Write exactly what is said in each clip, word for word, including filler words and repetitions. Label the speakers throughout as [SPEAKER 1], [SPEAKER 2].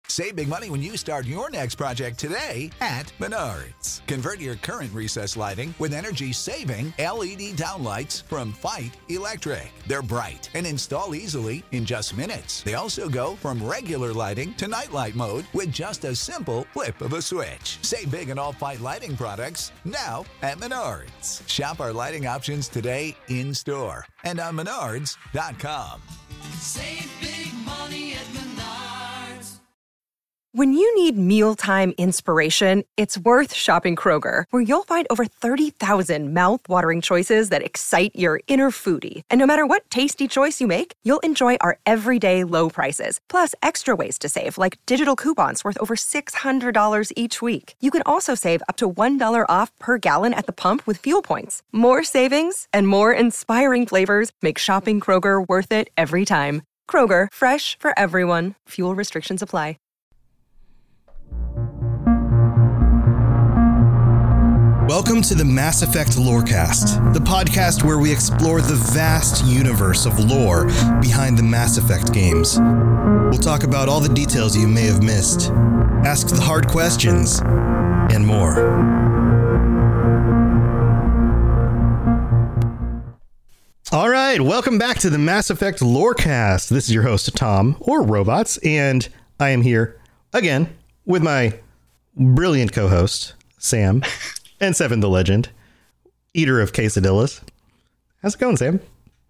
[SPEAKER 1] Save big money when you start your next project today at Menards. Convert your current recessed lighting with energy-saving L E D downlights from Fight Electric. They're bright and install easily in just minutes. They also go from regular lighting to nightlight mode with just a simple flip of a switch. Save big on all Fight lighting products now at Menards. Shop our lighting options today in-store and on menards dot com.
[SPEAKER 2] Save big money at Menards.
[SPEAKER 3] When you need mealtime inspiration, it's worth shopping Kroger, where you'll find over thirty thousand mouth-watering choices that excite your inner foodie. And no matter what tasty choice you make, you'll enjoy our everyday low prices, plus extra ways to save, like digital coupons worth over six hundred dollars each week. You can also save up to one dollar off per gallon at the pump with fuel points. More savings and more inspiring flavors make shopping Kroger worth it every time. Kroger, fresh for everyone. Fuel restrictions apply.
[SPEAKER 4] Welcome to the Mass Effect Lorecast, the podcast where we explore the vast universe of lore behind the Mass Effect games. We'll talk about all the details you may have missed, ask the hard questions, and more. All right, welcome back to the Mass Effect Lorecast. This is your host, Tom, or Robots, and I am here again with my brilliant co-host, Sam. And Seven the Legend, eater of quesadillas. How's it going, Sam?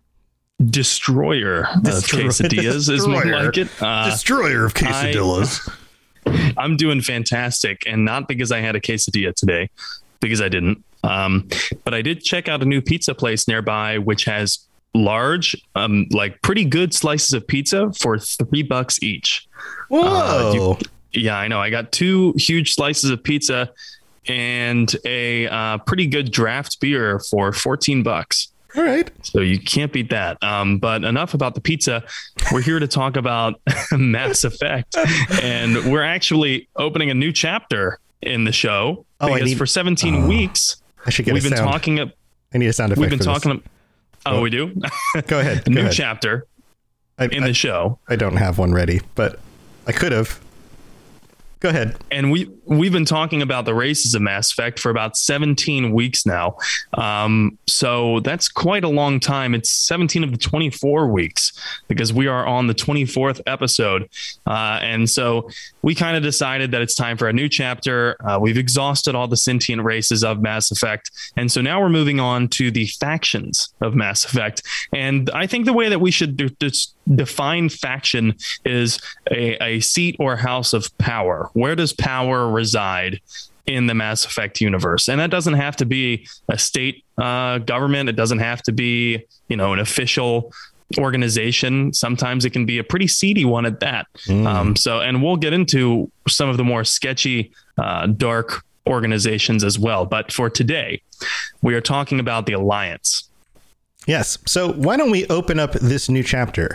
[SPEAKER 5] Destroyer of
[SPEAKER 4] Destroy-
[SPEAKER 5] quesadillas
[SPEAKER 4] Destroyer.
[SPEAKER 5] is more like it. Uh,
[SPEAKER 4] Destroyer of quesadillas.
[SPEAKER 5] I, I'm doing fantastic, and not because I had a quesadilla today, because I didn't. Um, but I did check out a new pizza place nearby, which has large, um, like pretty good slices of pizza for three bucks each.
[SPEAKER 4] Whoa!
[SPEAKER 5] Uh, you, yeah, I know. I got two huge slices of pizza and a uh, pretty good draft beer for fourteen bucks.
[SPEAKER 4] All right.
[SPEAKER 5] So you can't beat that. Um, but enough about the pizza. We're here to talk about Mass Effect. And we're actually opening a new chapter in the show
[SPEAKER 4] Oh,
[SPEAKER 5] because
[SPEAKER 4] need,
[SPEAKER 5] for seventeen
[SPEAKER 4] oh,
[SPEAKER 5] weeks,
[SPEAKER 4] I should get
[SPEAKER 5] we've
[SPEAKER 4] a
[SPEAKER 5] been
[SPEAKER 4] sound.
[SPEAKER 5] talking.
[SPEAKER 4] I need a sound effect.
[SPEAKER 5] We've been
[SPEAKER 4] for
[SPEAKER 5] talking.
[SPEAKER 4] This.
[SPEAKER 5] Oh,
[SPEAKER 4] oh,
[SPEAKER 5] we do?
[SPEAKER 4] Go ahead.
[SPEAKER 5] A
[SPEAKER 4] Go
[SPEAKER 5] new
[SPEAKER 4] ahead.
[SPEAKER 5] chapter
[SPEAKER 4] I,
[SPEAKER 5] in
[SPEAKER 4] I,
[SPEAKER 5] the show.
[SPEAKER 4] I don't have one ready, but I could have. Go ahead.
[SPEAKER 5] And we, we've been talking about the races of Mass Effect for about seventeen weeks now. Um, so that's quite a long time. It's seventeen of the twenty-four weeks because we are on the twenty-fourth episode. Uh, and so we kind of decided that it's time for a new chapter. Uh, we've exhausted all the sentient races of Mass Effect. And so now we're moving on to the factions of Mass Effect. And I think the way that we should de- de- define faction is a, a seat or house of power. Where does power reside in the Mass Effect universe? And that doesn't have to be a state uh, government. It doesn't have to be, you know, an official organization. Sometimes it can be a pretty seedy one at that. Mm. Um, so, and we'll get into some of the more sketchy, uh, dark organizations as well. But for today, we are talking about the Alliance.
[SPEAKER 4] Yes. So why don't we open up this new chapter?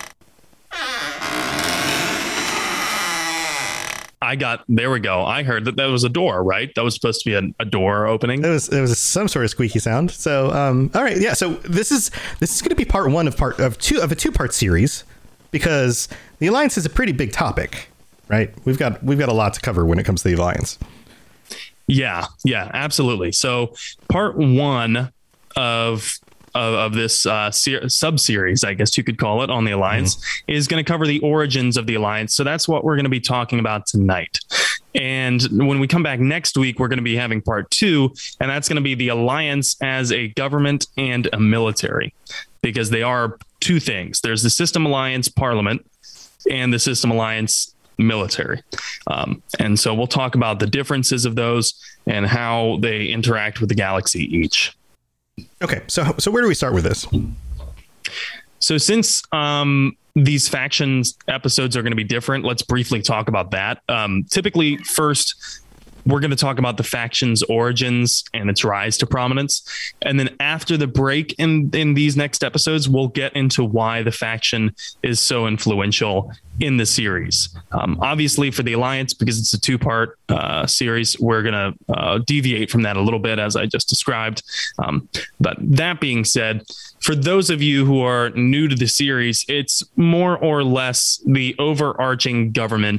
[SPEAKER 5] I got, there we go. I heard that that was a door, right? That was supposed to be a, a door opening.
[SPEAKER 4] It was, it was some sort of squeaky sound. So, um, all right. Yeah. So this is, this is going to be part one of part of two of a two part series because the Alliance is a pretty big topic, right? We've got, we've got a lot to cover when it comes to the Alliance.
[SPEAKER 5] Yeah. Yeah, absolutely. So part one of Of, of this uh, ser- sub-series, I guess you could call it, on the Alliance, mm-hmm. is going to cover the origins of the Alliance. So that's what we're going to be talking about tonight. And when we come back next week, we're going to be having part two, and that's going to be the Alliance as a government and a military, because they are two things. There's the System Alliance Parliament and the System Alliance military. Um, and so we'll talk about the differences of those and how they interact with the galaxy each.
[SPEAKER 4] Okay, so so where do we start with this?
[SPEAKER 5] So since um, these factions episodes are going to be different, let's briefly talk about that. Um, typically, first, we're going to talk about the faction's origins and its rise to prominence. And then after the break in, in these next episodes, we'll get into why the faction is so influential in the series. Um, obviously, for the Alliance, because it's a two-part uh, series, we're going to uh, deviate from that a little bit, as I just described. Um, but that being said, for those of you who are new to the series, it's more or less the overarching government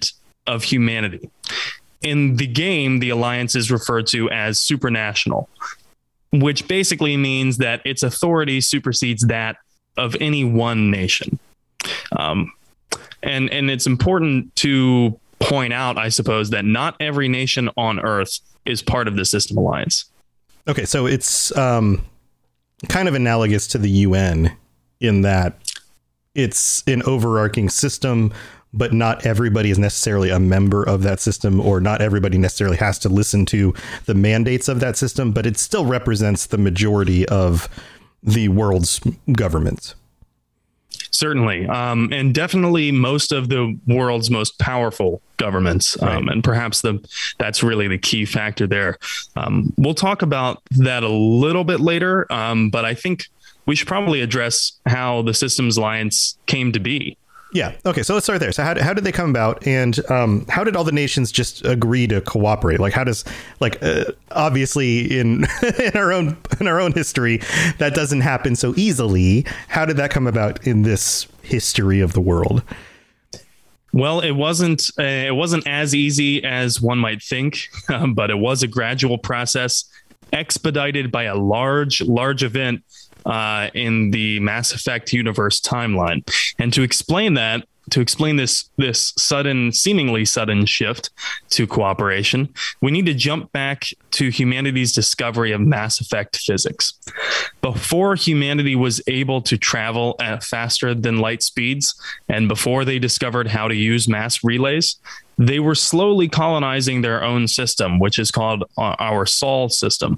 [SPEAKER 5] of humanity. In the game, the alliance is referred to as supranational, which basically means that its authority supersedes that of any one nation. Um, and, and it's important to point out, I suppose, that not every nation on Earth is part of the System Alliance.
[SPEAKER 4] Okay, so it's um, kind of analogous to the U N in that it's an overarching system, but not everybody is necessarily a member of that system, or not everybody necessarily has to listen to the mandates of that system, but it still represents the majority of the world's governments.
[SPEAKER 5] Certainly. Um, and definitely most of the world's most powerful governments. Um,
[SPEAKER 4] Right.
[SPEAKER 5] And perhaps the that's really the key factor there. Um, we'll talk about that a little bit later. Um, but I think we should probably address how the Systems Alliance came to be.
[SPEAKER 4] Yeah. Okay. So let's start there. So how, how did they come about, and um, how did all the nations just agree to cooperate? Like, how does like uh, obviously in in our own in our own history, that doesn't happen so easily. How did that come about in this history of the world?
[SPEAKER 5] Well, it wasn't uh, it wasn't as easy as one might think, um, but it was a gradual process expedited by a large, large event uh, in the Mass Effect universe timeline. And to explain that, to explain this this sudden, seemingly sudden shift to cooperation, we need to jump back to humanity's discovery of Mass Effect physics. Before humanity was able to travel at faster than light speeds, and before they discovered how to use mass relays, they were slowly colonizing their own system, which is called our Sol system.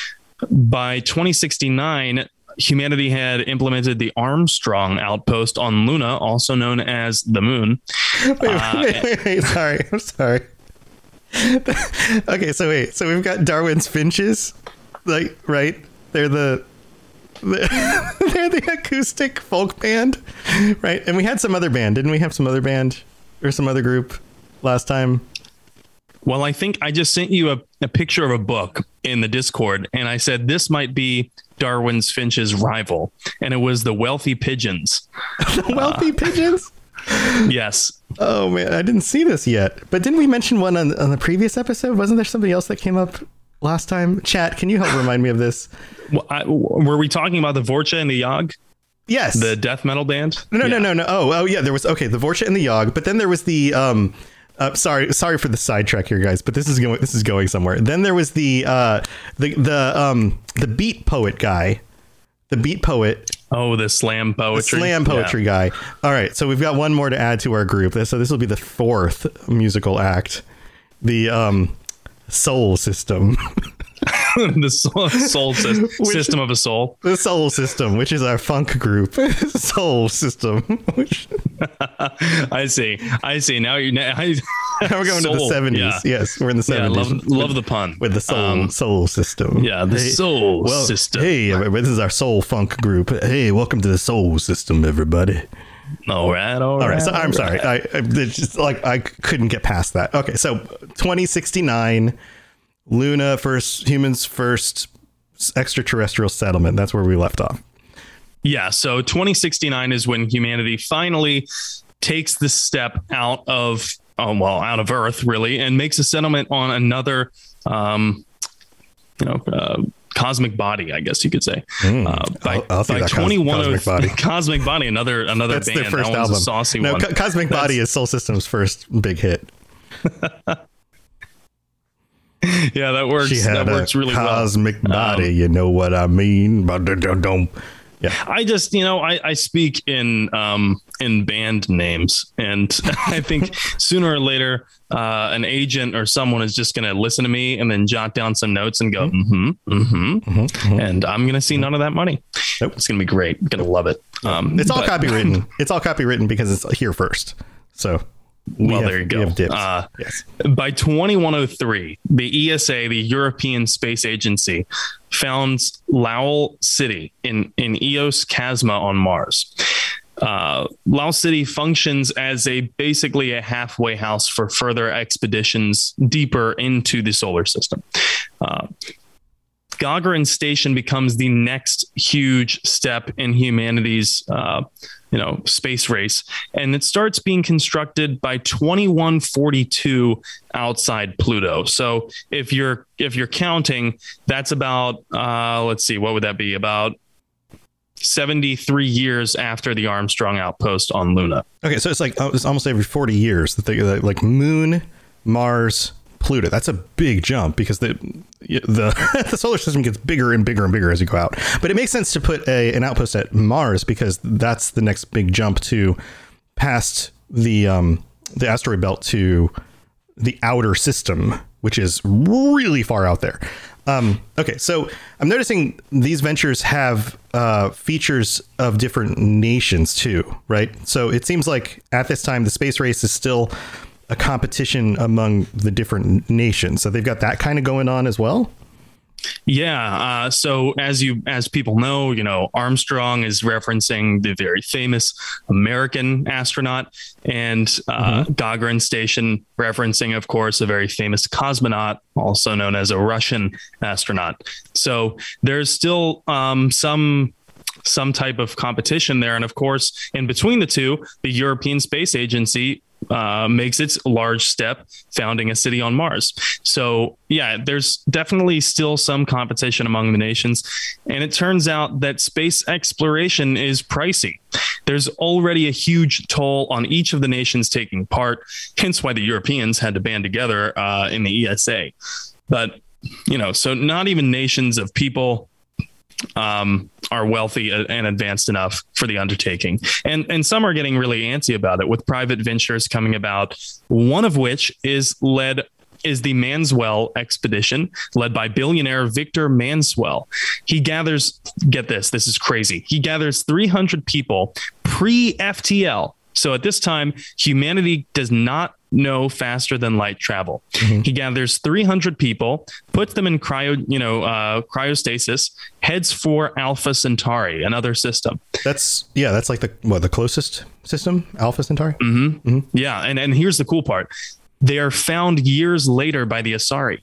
[SPEAKER 5] By twenty sixty-nine, humanity had implemented the Armstrong outpost on Luna, also known as the Moon.
[SPEAKER 4] Wait, wait,
[SPEAKER 5] Uh,
[SPEAKER 4] wait, wait, wait, sorry, I'm sorry. Okay, so wait, so we've got Darwin's finches, like, right? They're the, the they're the acoustic folk band, right? And we had some other band, didn't we? Have some other band or some other group last time?
[SPEAKER 5] Well, I think I just sent you a, a picture of a book in the Discord, and I said this might be Darwin's Finch's rival, and it was the Wealthy Pigeons.
[SPEAKER 4] The Wealthy uh, Pigeons?
[SPEAKER 5] Yes.
[SPEAKER 4] Oh man, I didn't see this yet. But didn't we mention one on, on the previous episode? Wasn't there somebody else that came up last time? Chat, can you help remind me of this?
[SPEAKER 5] Well, I, were we talking about the Vorcha and the Yogg?
[SPEAKER 4] Yes.
[SPEAKER 5] The death metal band?
[SPEAKER 4] No,
[SPEAKER 5] yeah.
[SPEAKER 4] no, no, no. Oh, oh yeah, there was, okay, the Vorcha and the Yogg, but then there was the, um, uh, sorry, sorry for the sidetrack here, guys, but this is going, this is going somewhere. Then there was the, uh, the, the, um, the beat poet guy, the beat poet.
[SPEAKER 5] Oh, the slam poetry.
[SPEAKER 4] The slam poetry yeah. guy. All right. So we've got one more to add to our group. So this will be the fourth musical act, the, um, Soul System.
[SPEAKER 5] The soul, soul system,
[SPEAKER 4] which,
[SPEAKER 5] system of a soul.
[SPEAKER 4] The Soul System, which is our funk group. Soul System. Which...
[SPEAKER 5] I see. I see. Now you're now, I,
[SPEAKER 4] now we're going soul, to the seventies. Yeah. Yes, we're in the seventies.
[SPEAKER 5] Yeah, love, love the pun
[SPEAKER 4] with the soul um, soul system.
[SPEAKER 5] Yeah, the hey, soul
[SPEAKER 4] well,
[SPEAKER 5] system.
[SPEAKER 4] Hey, everybody, this is our soul funk group. Hey, welcome to the Soul System, everybody.
[SPEAKER 5] All right, all right.
[SPEAKER 4] All right. So
[SPEAKER 5] all
[SPEAKER 4] I'm
[SPEAKER 5] right.
[SPEAKER 4] sorry. I, I it's just like I couldn't get past that. Okay, so twenty sixty-nine. Luna first, humans first extraterrestrial settlement. That's where we left off.
[SPEAKER 5] Yeah. So twenty sixty-nine is when humanity finally takes the step out of, oh, well, out of Earth, really, and makes a settlement on another, um, you know, uh, cosmic body, I guess you could say. Mm, uh, by
[SPEAKER 4] I'll, I'll
[SPEAKER 5] by twenty-one
[SPEAKER 4] cosmic body.
[SPEAKER 5] Cosmic Body, another another
[SPEAKER 4] That's
[SPEAKER 5] band.
[SPEAKER 4] Their first
[SPEAKER 5] that
[SPEAKER 4] album.
[SPEAKER 5] A saucy
[SPEAKER 4] no,
[SPEAKER 5] one.
[SPEAKER 4] Co- Cosmic That's... Body is Soul System's first big hit.
[SPEAKER 5] Yeah, that works.
[SPEAKER 4] She had
[SPEAKER 5] that works really
[SPEAKER 4] cosmic
[SPEAKER 5] well.
[SPEAKER 4] Cosmic Body, um, you know what I mean? Yeah.
[SPEAKER 5] I just, you know, I, I speak in um, in band names, and I think sooner or later, uh, an agent or someone is just going to listen to me and then jot down some notes and go, mm-hmm, mm-hmm, mm-hmm, mm-hmm. and I'm going to see none of that money. Nope. It's going to be great. Going to love it. Um,
[SPEAKER 4] it's all
[SPEAKER 5] but,
[SPEAKER 4] copywritten. It's all copywritten because it's here first. So.
[SPEAKER 5] We well,
[SPEAKER 4] have,
[SPEAKER 5] there you go.
[SPEAKER 4] Uh, yes.
[SPEAKER 5] By twenty-one oh three, the E S A, the European Space Agency, founds Lowell City in, in Eos Chasma on Mars. Uh, Lowell City functions as a basically a halfway house for further expeditions deeper into the solar system. Uh, Gagarin Station becomes the next huge step in humanity's, uh, you know, space race, and it starts being constructed by twenty-one forty-two outside Pluto. So if you're if you're counting, that's about uh, let's see, what would that be? About seventy-three years after the Armstrong outpost on Luna. Okay,
[SPEAKER 4] so it's like oh, it's almost every forty years that they like Moon, Mars, Pluto. That's a big jump because the the the solar system gets bigger and bigger and bigger as you go out. But it makes sense to put a an outpost at Mars because that's the next big jump to past the um the asteroid belt to the outer system, which is really far out there. Um, okay, so I'm noticing these ventures have uh, features of different nations too, right? So it seems like at this time, the space race is still a competition among the different nations. So they've got that kind of going on as well.
[SPEAKER 5] Yeah. Uh, so as you as people know, you know, Armstrong is referencing the very famous American astronaut, and uh, mm-hmm. Gagarin Station referencing, of course, a very famous cosmonaut, also known as a Russian astronaut. So there's still um, some some type of competition there. And of course, in between the two, the European Space Agency uh, makes its large step, founding a city on Mars. So, yeah, there's definitely still some competition among the nations. And it turns out that space exploration is pricey. There's already a huge toll on each of the nations taking part, hence why the Europeans had to band together uh, in the E S A. But, you know, so not even nations of people um, are wealthy and advanced enough for the undertaking. And and some are getting really antsy about it, with private ventures coming about, one of which is led is the Manswell expedition, led by billionaire Victor Manswell. He gathers, get this, this is crazy. He gathers three hundred people pre-F T L. So at this time, humanity does not know faster than light travel. Mm-hmm. He gathers three hundred people, puts them in cryo, you know, uh, cryostasis, heads for Alpha Centauri, another system.
[SPEAKER 4] That's yeah, that's like the what the closest system, Alpha Centauri.
[SPEAKER 5] Mm-hmm. Mm-hmm. Yeah, and and here's the cool part: they are found years later by the Asari.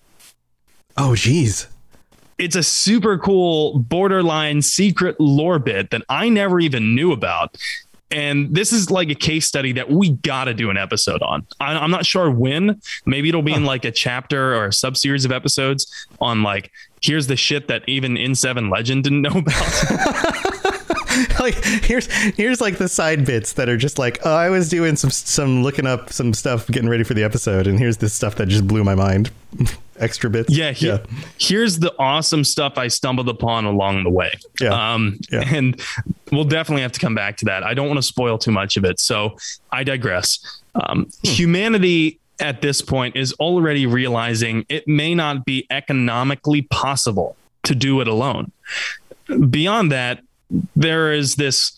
[SPEAKER 4] Oh, geez.
[SPEAKER 5] It's a super cool, borderline secret lore bit that I never even knew about. And this is like a case study that we got to do an episode on. I'm not sure when. Maybe it'll be in like a chapter or a sub-series of episodes on like, here's the shit that even N seven Legend didn't know about.
[SPEAKER 4] Like here's here's like the side bits that are just like, oh, I was doing some some looking up some stuff, getting ready for the episode, and here's this stuff that just blew my mind. Extra bits.
[SPEAKER 5] Yeah, he, yeah. Here's the awesome stuff I stumbled upon along the way.
[SPEAKER 4] Yeah.
[SPEAKER 5] Um, yeah. And we'll definitely have to come back to that. I don't want to spoil too much of it, so I digress. Um, hmm. Humanity at this point is already realizing it may not be economically possible to do it alone. Beyond that, there is this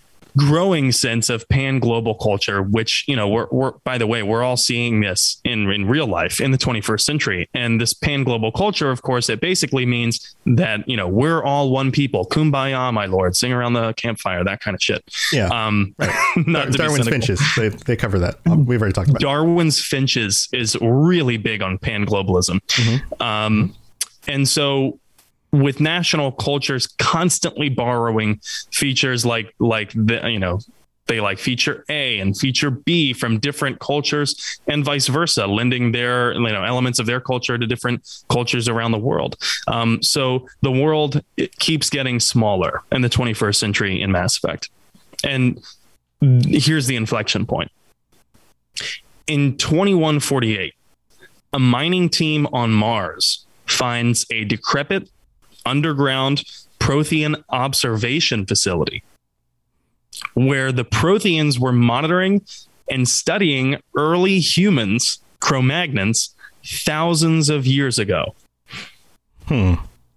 [SPEAKER 5] growing sense of pan-global culture, which, you know, we're, we're, by the way, we're all seeing this in, in real life in the twenty-first century. And this pan-global culture, of course, it basically means that, you know, we're all one people. Kumbaya, my lord, sing around the campfire, that kind of shit.
[SPEAKER 4] Yeah.
[SPEAKER 5] Um,
[SPEAKER 4] right. Not Darwin's finches. They, they cover that. We've already talked about it.
[SPEAKER 5] Darwin's finches is really big on pan-globalism. Mm-hmm. Um, and so, with national cultures constantly borrowing features like like the, you know, they like feature A and feature B from different cultures and vice versa, lending their, you know, elements of their culture to different cultures around the world. Um, so the world, it keeps getting smaller in the twenty-first century in Mass Effect. And here's the inflection point. In twenty-one forty-eight, a mining team on Mars finds a decrepit underground Prothean observation facility where the Protheans were monitoring and studying early humans, Cro-Magnons, thousands of years ago.
[SPEAKER 4] Hmm.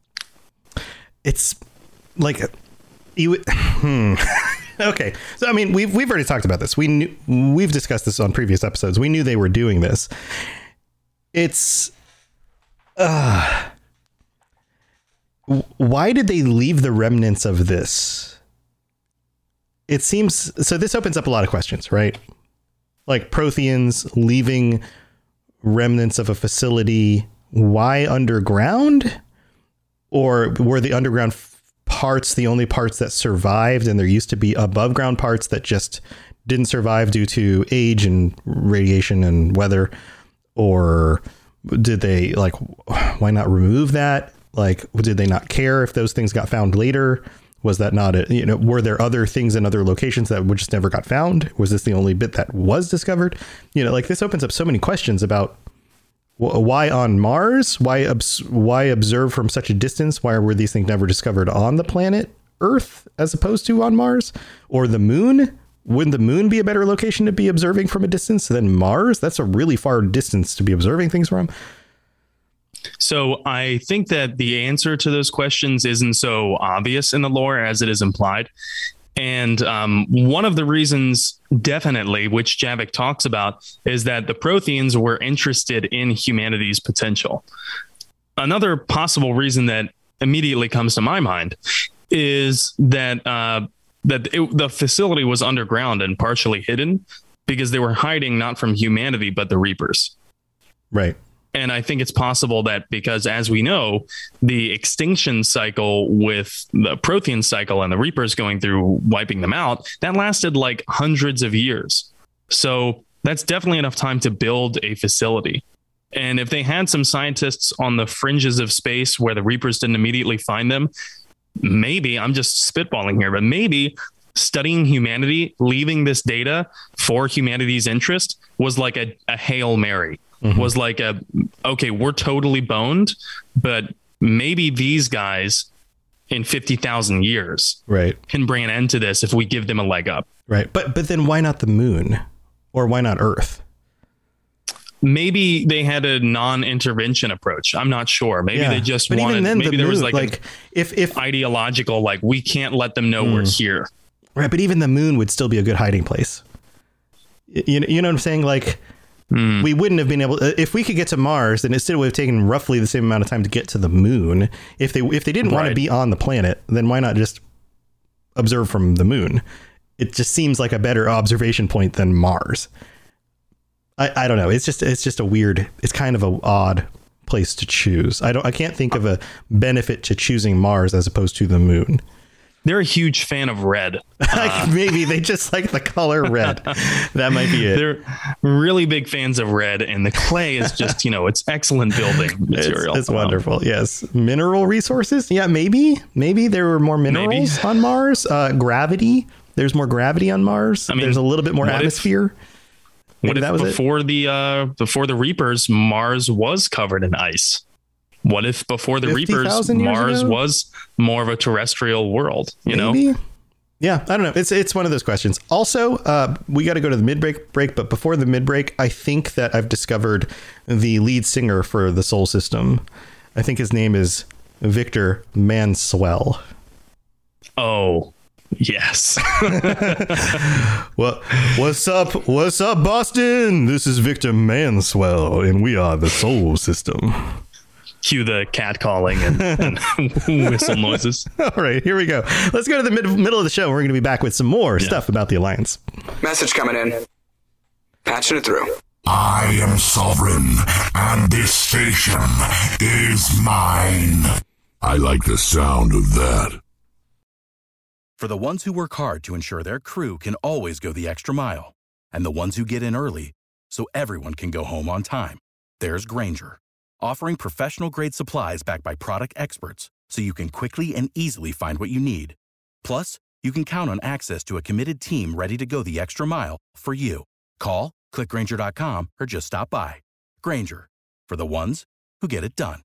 [SPEAKER 4] It's like you. Hmm. Okay. So I mean, we've we've already talked about this. We knew, we've discussed this on previous episodes. We knew they were doing this. It's. Uh, Why did they leave the remnants of this? It seems so. This opens up a lot of questions, right? Like Protheans leaving remnants of a facility. Why underground? Or were the underground f- parts the only parts that survived, and there used to be above ground parts that just didn't survive due to age and radiation and weather? Or did they, like, why not remove that? Like, did they not care if those things got found later? Was that not a, you know, were there other things in other locations that just never got found? Was this the only bit that was discovered? You know, like, this opens up so many questions about w- why on Mars? Why, obs- why observe from such a distance? Why were these things never discovered on the planet Earth as opposed to on Mars or the moon? Wouldn't the moon be a better location to be observing from a distance than Mars? That's a really far distance to be observing things from.
[SPEAKER 5] So I think that the answer to those questions isn't so obvious in the lore as it is implied. And um, one of the reasons, definitely, which Javik talks about, is that the Protheans were interested in humanity's potential. Another possible reason that immediately comes to my mind is that uh, that it, the facility was underground and partially hidden because they were hiding not from humanity, but the Reapers.
[SPEAKER 4] Right.
[SPEAKER 5] And I think it's possible that because, as we know, the extinction cycle with the Prothean cycle and the Reapers going through wiping them out, that lasted like hundreds of years. So that's definitely enough time to build a facility. And if they had some scientists on the fringes of space where the Reapers didn't immediately find them, maybe, I'm just spitballing here, but maybe studying humanity, leaving this data for humanity's interest was like a, a Hail Mary. Mm-hmm. Was like a, okay, we're totally boned, but maybe these guys in fifty thousand years
[SPEAKER 4] right.
[SPEAKER 5] can bring an end to this if we give them a leg up.
[SPEAKER 4] Right. But but then why not the moon? Or why not Earth?
[SPEAKER 5] Maybe they had a non-intervention approach. I'm not sure. Maybe yeah. they just
[SPEAKER 4] but
[SPEAKER 5] wanted,
[SPEAKER 4] even then,
[SPEAKER 5] maybe
[SPEAKER 4] the
[SPEAKER 5] there
[SPEAKER 4] moon,
[SPEAKER 5] was like,
[SPEAKER 4] like if, if
[SPEAKER 5] ideological, like we can't let them know mm. we're here.
[SPEAKER 4] Right. But even the moon would still be a good hiding place. You, you know what I'm saying? Like, Mm. we wouldn't have been able, if we could get to Mars, then it still would have taken roughly the same amount of time to get to the moon. If they if they didn't right. want to be on the planet, then why not just observe from the moon? It just seems like a better observation point than Mars. I, I don't know. It's just it's just a weird, it's kind of an odd place to choose. I don't I can't think of a benefit to choosing Mars as opposed to the moon.
[SPEAKER 5] They're a huge fan of red. Uh,
[SPEAKER 4] Maybe they just like the color red. That might be it.
[SPEAKER 5] They're really big fans of red, and the clay is just, you know, it's excellent building material.
[SPEAKER 4] It's, it's wonderful. Um, yes. Mineral resources. Yeah, maybe. Maybe there were more minerals maybe. on Mars. Uh, gravity. There's more gravity on Mars. I mean, there's a little bit more atmosphere.
[SPEAKER 5] If, what if that was before it? the uh, before the Reapers, Mars was covered in ice? What if before the Reapers, Mars ago? was more of a terrestrial world, you Maybe. know?
[SPEAKER 4] Yeah, I don't know. It's it's one of those questions. Also, uh, we got to go to the mid-break break. But before the mid-break, I think that I've discovered the lead singer for the Sol System. I think his name is Victor Manswell.
[SPEAKER 5] Oh, yes.
[SPEAKER 4] Well, what's up? What's up, Boston? This is Victor Manswell, and we are the Sol System.
[SPEAKER 5] Cue the cat calling and, and whistle noises.
[SPEAKER 4] All right, here we go. Let's go to the mid- middle of the show. We're going to be back with some more yeah. stuff about the Alliance.
[SPEAKER 6] Message coming in. Patching it through.
[SPEAKER 7] I am sovereign, and this station is mine. I like the sound of that.
[SPEAKER 8] For the ones who work hard to ensure their crew can always go the extra mile, and the ones who get in early so everyone can go home on time, there's Grainger, offering professional-grade supplies backed by product experts so you can quickly and easily find what you need. Plus, you can count on access to a committed team ready to go the extra mile for you. Call, click Grainger dot com, or just stop by. Grainger, for the ones who get it done.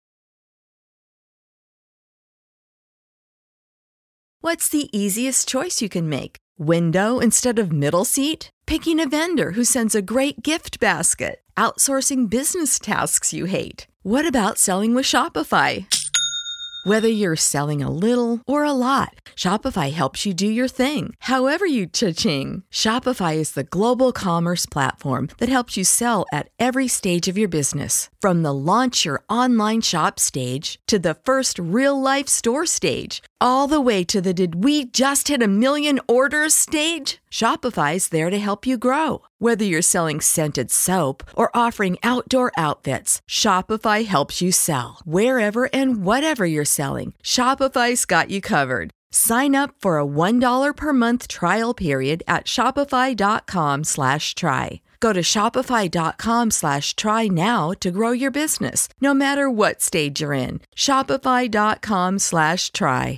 [SPEAKER 9] What's the easiest choice you can make? Window instead of middle seat? Picking a vendor who sends a great gift basket? Outsourcing business tasks you hate? What about selling with Shopify? Whether you're selling a little or a lot, Shopify helps you do your thing, however you cha-ching. Shopify is the global commerce platform that helps you sell at every stage of your business. From the launch your online shop stage to the first real-life store stage, all the way to the did we just hit a million orders stage? Shopify's there to help you grow. Whether you're selling scented soap or offering outdoor outfits, Shopify helps you sell. Wherever and whatever you're selling, Shopify's got you covered. Sign up for a one dollar per month trial period at shopify.com slash try. Go to shopify.com slash try now to grow your business, no matter what stage you're in. Shopify.com slash try.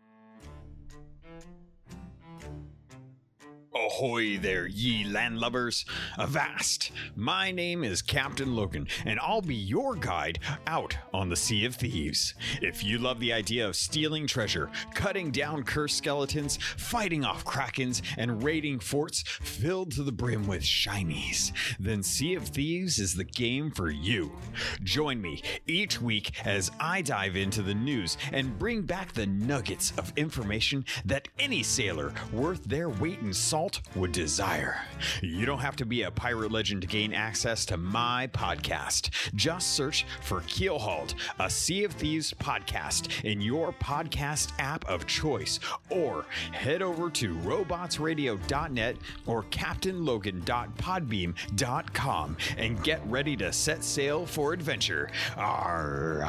[SPEAKER 10] Ahoy there, ye landlubbers! Avast! My name is Captain Logan, and I'll be your guide out on the Sea of Thieves. If you love the idea of stealing treasure, cutting down cursed skeletons, fighting off krakens, and raiding forts filled to the brim with shinies, then Sea of Thieves is the game for you. Join me each week as I dive into the news and bring back the nuggets of information that any sailor worth their weight in salt would desire. You don't have to be a pirate legend to gain access to my podcast. Just search for Keelhauled, a Sea of Thieves podcast in your podcast app of choice, or head over to robots radio dot net or captain logan dot podbeam dot com and get ready to set sail for adventure. Arr.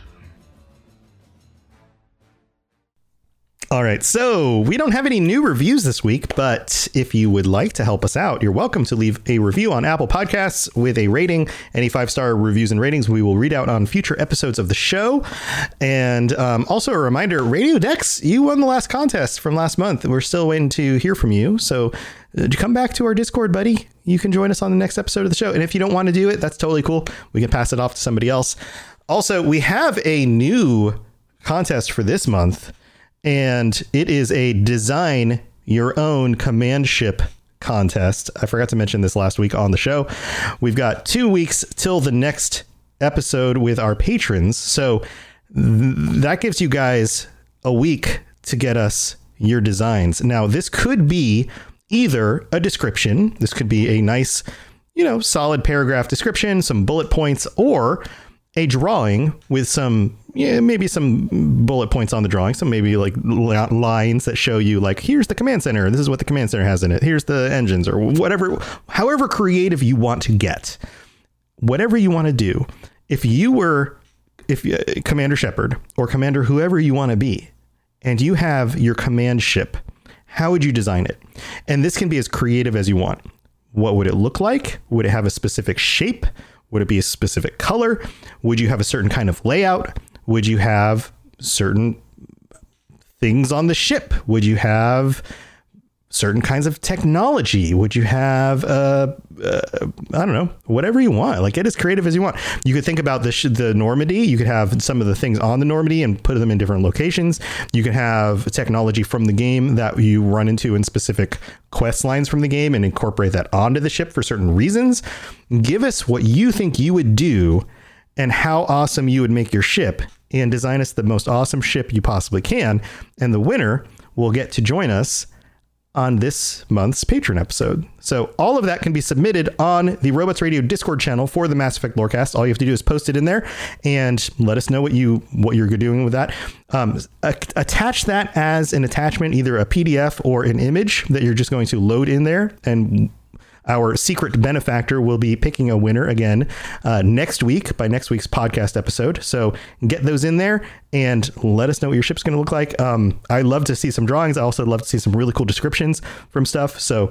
[SPEAKER 4] All right, so we don't have any new reviews this week, but if you would like to help us out, you're welcome to leave a review on Apple Podcasts with a rating. Any five-star reviews and ratings we will read out on future episodes of the show. And um, also a reminder, Radio Dex, you won the last contest from last month. We're still waiting to hear from you. So uh, come back to our Discord, buddy. You can join us on the next episode of the show. And if you don't want to do it, that's totally cool. We can pass it off to somebody else. Also, we have a new contest for this month. And it is a design your own command ship contest. I forgot to mention this last week on the show. We've got two weeks till the next episode with our patrons. So th- that gives you guys a week to get us your designs. Now, this could be either a description. This could be a nice, you know, solid paragraph description, some bullet points, or a drawing with some, yeah, maybe some bullet points on the drawing. So maybe like lines that show you like, here's the command center. This is what the command center has in it. Here's the engines, or whatever, however creative you want to get, whatever you want to do. If you were, if uh, Commander Shepard or Commander whoever you want to be, and you have your command ship, how would you design it? And this can be as creative as you want. What would it look like? Would it have a specific shape? Would it be a specific color? Would you have a certain kind of layout? Would you have certain things on the ship? Would you have certain kinds of technology? Would you have, uh, uh, I don't know, whatever you want. Like, get as creative as you want. You could think about the, sh- the Normandy. You could have some of the things on the Normandy and put them in different locations. You could have technology from the game that you run into in specific quest lines from the game and incorporate that onto the ship for certain reasons. Give us what you think you would do and how awesome you would make your ship, and design us the most awesome ship you possibly can. And the winner will get to join us on this month's Patreon episode. So all of that can be submitted on the Robots Radio Discord channel for the Mass Effect Lorecast. All you have to do is post it in there and let us know what you what you're doing with that. Um, a- attach that as an attachment, either a P D F or an image that you're just going to load in there, and our secret benefactor will be picking a winner again uh, next week by next week's podcast episode. So get those in there and let us know what your ship's going to look like. Um, I love to see some drawings. I also love to see some really cool descriptions from stuff. So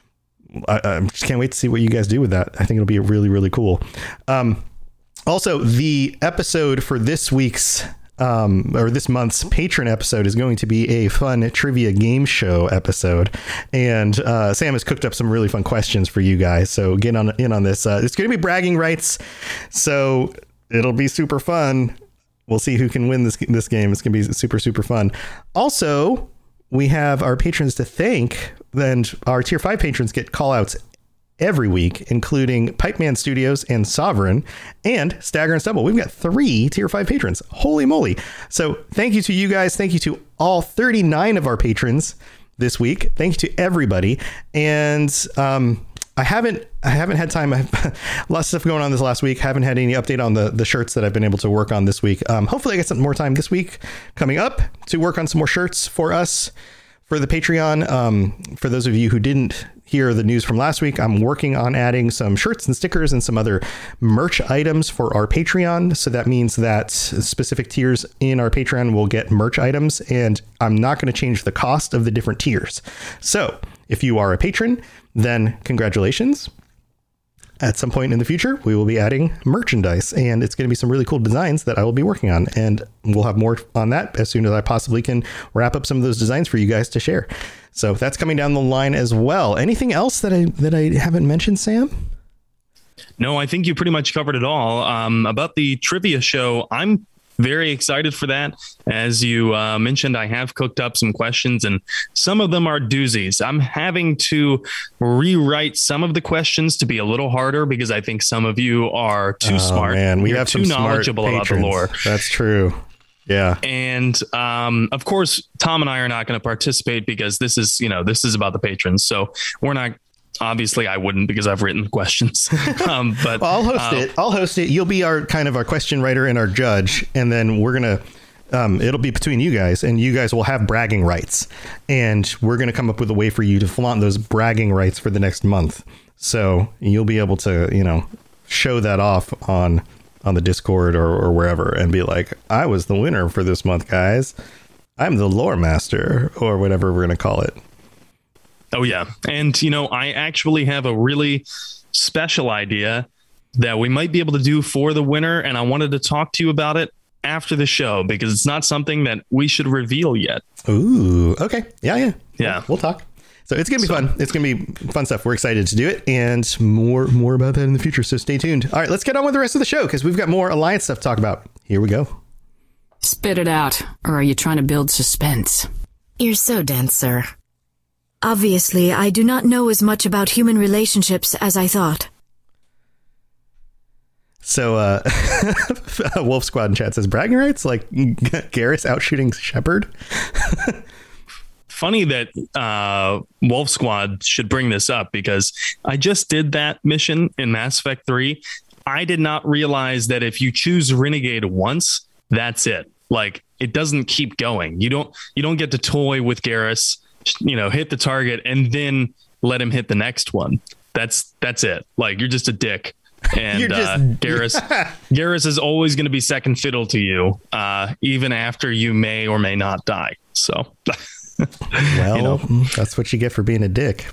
[SPEAKER 4] I, I just can't wait to see what you guys do with that. I think it'll be really, really cool. Um, also, the episode for this week's um or this month's patron episode is going to be a fun trivia game show episode, and uh Sam has cooked up some really fun questions for you guys, so get on in on this. Uh, it's going to be bragging rights, so it'll be super fun. We'll see who can win this this game. It's gonna be super super fun. Also, we have our patrons to thank, and our tier five patrons get call outs every week, including Pipeman Studios and Sovereign and Stagger and Stumble. We've got three tier five patrons. Holy moly. So thank you to you guys. Thank you to all thirty-nine of our patrons this week. Thank you to everybody. And um, I haven't I haven't had time. I have a lot of stuff going on this last week. Haven't had any update on the, the shirts that I've been able to work on this week. Um, hopefully I get some more time this week coming up to work on some more shirts for us for the Patreon. Um, for those of you who didn't hear the news from last week, I'm working on adding some shirts and stickers and some other merch items for our Patreon. So that means that specific tiers in our Patreon will get merch items, and I'm not going to change the cost of the different tiers. So if you are a patron, then congratulations. At some point in the future, we will be adding merchandise, and it's going to be some really cool designs that I will be working on. And we'll have more on that as soon as I possibly can wrap up some of those designs for you guys to share. So that's coming down the line as well. Anything else that I that I haven't mentioned, Sam?
[SPEAKER 5] No, I think you pretty much covered it all. Um, about the trivia show, I'm very excited for that. As you uh, mentioned, I have cooked up some questions, and some of them are doozies. I'm having to rewrite some of the questions to be a little harder because I think some of you are too
[SPEAKER 4] oh,
[SPEAKER 5] smart.
[SPEAKER 4] Man, we
[SPEAKER 5] You're
[SPEAKER 4] have
[SPEAKER 5] too
[SPEAKER 4] some
[SPEAKER 5] knowledgeable
[SPEAKER 4] smart
[SPEAKER 5] about the lore.
[SPEAKER 4] That's true. Yeah.
[SPEAKER 5] And um, of course, Tom and I are not going to participate because this is, you know, this is about the patrons. So we're not. Obviously, I wouldn't because I've written questions. um, but
[SPEAKER 4] well, I'll host uh, it. I'll host it. You'll be our kind of our question writer and our judge. And then we're going to um, it'll be between you guys, and you guys will have bragging rights. And we're going to come up with a way for you to flaunt those bragging rights for the next month. So you'll be able to, you know, show that off on on the Discord or, or wherever and be like, I was the winner for this month, guys. I'm the lore master, or whatever we're going to call it.
[SPEAKER 5] Oh, yeah. And, you know, I actually have a really special idea that we might be able to do for the winner. And I wanted to talk to you about it after the show because it's not something that we should reveal yet.
[SPEAKER 4] Ooh, OK. Yeah, yeah.
[SPEAKER 5] Yeah.
[SPEAKER 4] We'll, we'll talk. So it's going to be so, fun. It's going to be fun stuff. We're excited to do it, and more more about that in the future. So stay tuned. All right, let's get on with the rest of the show because we've got more Alliance stuff to talk about. Here we go.
[SPEAKER 11] Spit it out. Or are you trying to build suspense?
[SPEAKER 12] You're so dense, sir. Obviously, I do not know as much about human relationships as I thought.
[SPEAKER 4] So, uh, Wolf Squad in chat says, bragging rights? Like Garrus out shooting Shepard?
[SPEAKER 5] Funny that uh, Wolf Squad should bring this up because I just did that mission in Mass Effect three. I did not realize that if you choose Renegade once, that's it. Like, it doesn't keep going. You don't you don't get to toy with Garrus, you know, hit the target and then let him hit the next one. That's that's it. Like, you're just a dick. And you're just... uh, Garrus, Garrus is always going to be second fiddle to you, uh, even after you may or may not die. So,
[SPEAKER 4] well,
[SPEAKER 5] you know.
[SPEAKER 4] That's what you get for being a dick.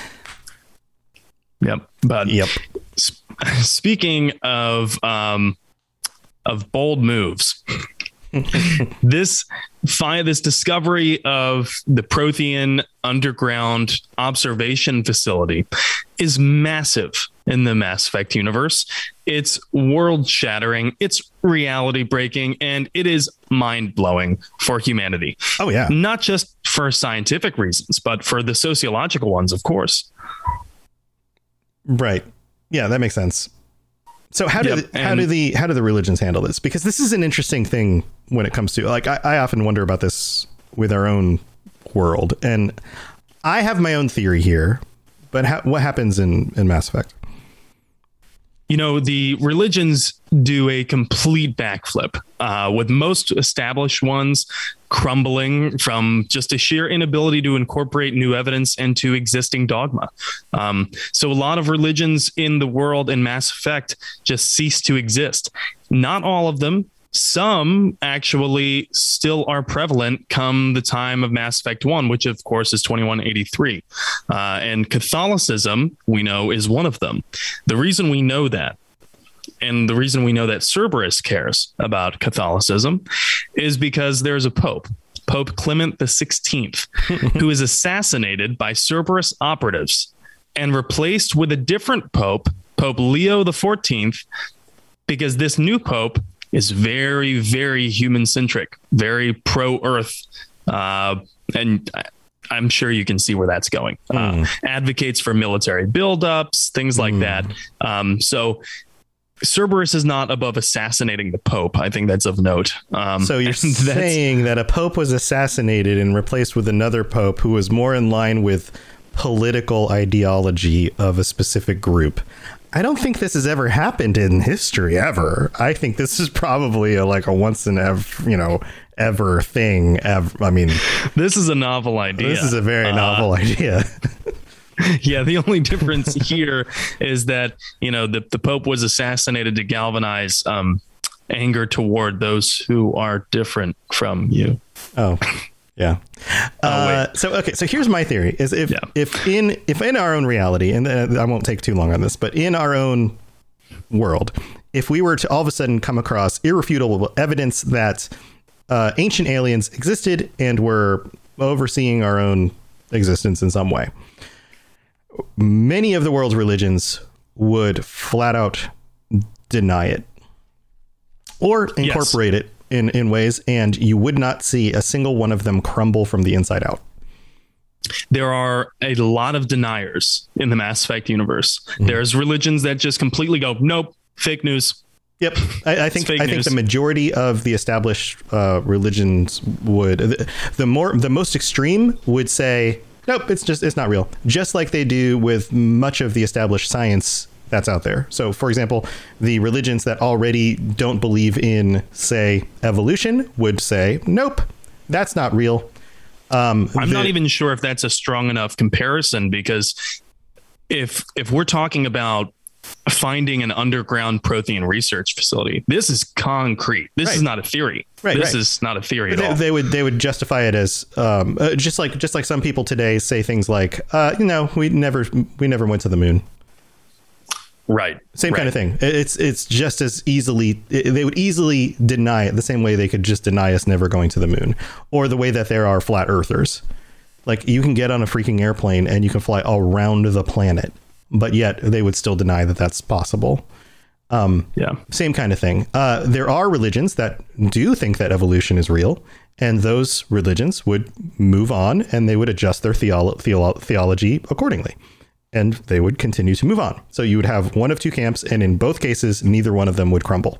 [SPEAKER 5] Yep. But
[SPEAKER 4] yep.
[SPEAKER 5] Sp- speaking of um, of bold moves. this fi- this discovery of the Prothean underground observation facility is massive in the Mass Effect universe. It's world shattering, it's reality breaking, and it is mind blowing for humanity.
[SPEAKER 4] Oh, yeah.
[SPEAKER 5] Not just for scientific reasons, but for the sociological ones, of course.
[SPEAKER 4] Right. Yeah, that makes sense. So how do
[SPEAKER 5] yep,
[SPEAKER 4] the, how do the how do the religions handle this? Because this is an interesting thing when it comes to, like, I, I often wonder about this with our own world, and I have my own theory here. But ha- what happens in, in Mass Effect?
[SPEAKER 5] You know, the religions do a complete backflip, uh, with most established ones crumbling from just a sheer inability to incorporate new evidence into existing dogma. Um, so a lot of religions in the world in Mass Effect just cease to exist. Not all of them. Some actually still are prevalent come the time of Mass Effect one, which of course is twenty-one eighty-three. Uh, and Catholicism, we know, is one of them. The reason we know that, and the reason we know that Cerberus cares about Catholicism, is because there's a Pope, Pope Clement the sixteenth, who is assassinated by Cerberus operatives and replaced with a different Pope, Pope Leo the fourteenth, because this new Pope is very, very human-centric, very pro-Earth, uh, and I'm sure you can see where that's going. Mm. Uh, advocates for military buildups, things like mm. that. Um, so Cerberus is not above assassinating the Pope. I think that's of note. Um,
[SPEAKER 4] so you're saying that a Pope was assassinated and replaced with another Pope who was more in line with political ideology of a specific group. I don't think this has ever happened in history ever. I think this is probably a, like a once in ever, you know, ever thing. Ever. I mean,
[SPEAKER 5] this is a novel idea.
[SPEAKER 4] This is a very uh, novel idea.
[SPEAKER 5] Yeah, the only difference here is that, you know, the, the Pope was assassinated to galvanize um, anger toward those who are different from you.
[SPEAKER 4] Oh, yeah.
[SPEAKER 5] Oh,
[SPEAKER 4] uh, so, OK, so here's my theory is if yeah. if in if in our own reality, and uh, I won't take too long on this, but in our own world, if we were to all of a sudden come across irrefutable evidence that uh, ancient aliens existed and were overseeing our own existence in some way, many of the world's religions would flat out deny it or incorporate yes. it in, in ways, and you would not see a single one of them crumble from the inside out.
[SPEAKER 5] There are a lot of deniers in the Mass Effect universe. Mm-hmm. There's religions that just completely go, nope, fake news.
[SPEAKER 4] Yep. I, I think I news. think the majority of the established uh, religions would, the, the more the most extreme would say, nope, it's just it's not real. Just like they do with much of the established science that's out there. So, for example, the religions that already don't believe in, say, evolution would say, nope, that's not real. Um,
[SPEAKER 5] I'm
[SPEAKER 4] the,
[SPEAKER 5] not even sure if that's a strong enough comparison, because if if we're talking about finding an underground Prothean research facility, this is concrete. This right. is not a theory. Right, this right. is not a theory at
[SPEAKER 4] they,
[SPEAKER 5] all.
[SPEAKER 4] They would they would justify it as um, uh, just like just like some people today say things like, uh, you know, we never we never went to the moon.
[SPEAKER 5] Right.
[SPEAKER 4] Same
[SPEAKER 5] right.
[SPEAKER 4] kind of thing. It's it's just as easily they would easily deny it the same way they could just deny us never going to the moon, or the way that there are flat earthers. Like, you can get on a freaking airplane and you can fly around the planet, but yet they would still deny that that's possible. Um,
[SPEAKER 5] yeah.
[SPEAKER 4] Same kind of thing. Uh, there are religions that do think that evolution is real, and those religions would move on and they would adjust their theolo- theolo- theology accordingly. And they would continue to move on. So you would have one of two camps, and in both cases, neither one of them would crumble.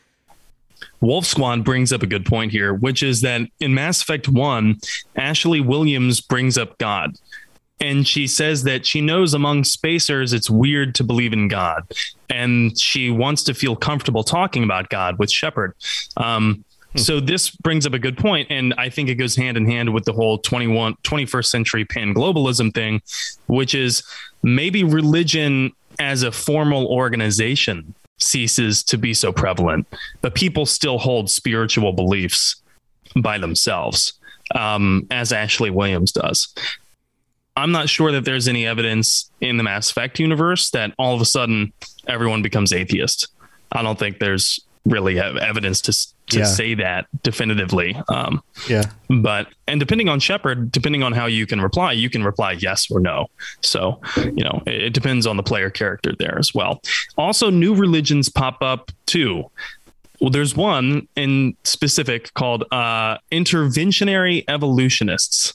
[SPEAKER 5] Wolf Squad brings up a good point here, which is that in Mass Effect one, Ashley Williams brings up God. And she says that she knows among spacers it's weird to believe in God. And she wants to feel comfortable talking about God with Shepard. Um, hmm. So this brings up a good point, and I think it goes hand in hand with the whole twenty-one, twenty-first century pan-globalism thing, which is maybe religion as a formal organization ceases to be so prevalent, but people still hold spiritual beliefs by themselves, um, as Ashley Williams does. I'm not sure that there's any evidence in the Mass Effect universe that all of a sudden everyone becomes atheist. I don't think there's really evidence to to yeah. say that definitively. Um,
[SPEAKER 4] yeah.
[SPEAKER 5] But, and depending on Shepard, depending on how you can reply, you can reply yes or no. So, you know, it, it depends on the player character there as well. Also, new religions pop up too. Well, there's one in specific called uh, interventionary evolutionists.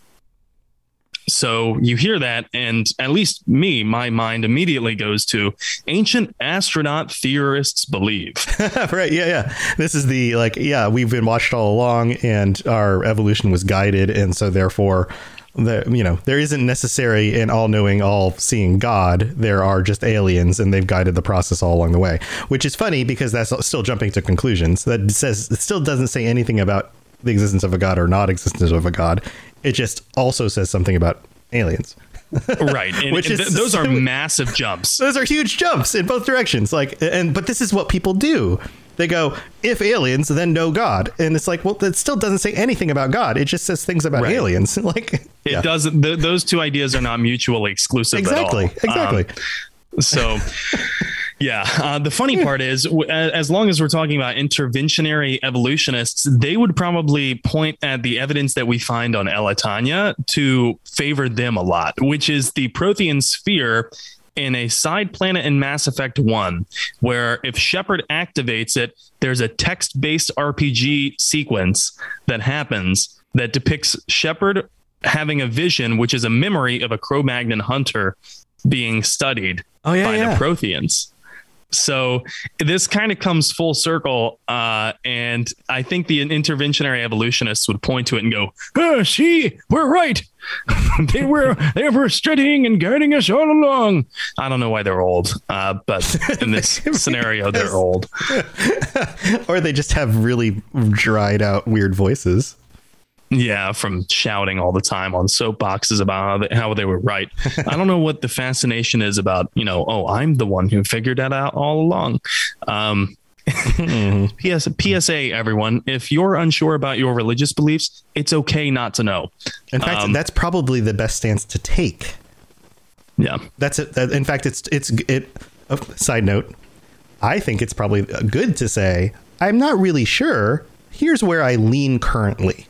[SPEAKER 5] So you hear that, and at least me, my mind immediately goes to ancient astronaut theorists believe.
[SPEAKER 4] Right. Yeah. Yeah. This is the like, yeah, we've been watched all along and our evolution was guided. And so therefore, the, you know, there isn't necessary an all knowing, all seeing God. There are just aliens, and they've guided the process all along the way, which is funny because that's still jumping to conclusions. That says it still doesn't say anything about the existence of a God or not existence of a God. It just also says something about aliens.
[SPEAKER 5] Right. And, Which and th- is, those are massive jumps.
[SPEAKER 4] Those are huge jumps in both directions. Like, and but this is what people do. They go, if aliens, then no God. And it's like, well, that still doesn't say anything about God. It just says things about right. aliens. Like,
[SPEAKER 5] it
[SPEAKER 4] yeah.
[SPEAKER 5] doesn't. Th- those two ideas are not mutually exclusive
[SPEAKER 4] exactly,
[SPEAKER 5] at all.
[SPEAKER 4] Exactly.
[SPEAKER 5] Um, so, yeah. Uh, the funny part is, w- as long as we're talking about interventionary evolutionists, they would probably point at the evidence that we find on Elatania to favor them a lot, which is the Prothean sphere in a side planet in Mass Effect one, where if Shepard activates it, there's a text-based R P G sequence that happens that depicts Shepard having a vision, which is a memory of a Cro-Magnon hunter being studied
[SPEAKER 4] oh, yeah,
[SPEAKER 5] by
[SPEAKER 4] yeah.
[SPEAKER 5] the Protheans. So this kind of comes full circle. Uh, and I think the interventionary evolutionists would point to it and go, oh, see, we're right. they were they were studying and guiding us all along. I don't know why they're old, uh, but in this scenario, they're old.
[SPEAKER 4] Or they just have really dried out weird voices.
[SPEAKER 5] Yeah, from shouting all the time on soapboxes about how they, how they were right. I don't know what the fascination is about, you know, oh, I'm the one who figured that out all along. Um, P S P S A, everyone, if you're unsure about your religious beliefs, it's okay not to know.
[SPEAKER 4] In fact,
[SPEAKER 5] um,
[SPEAKER 4] that's probably the best stance to take.
[SPEAKER 5] Yeah,
[SPEAKER 4] that's it. That, in fact, it's it's it. Oh, side note, I think it's probably good to say, I'm not really sure. Here's where I lean currently.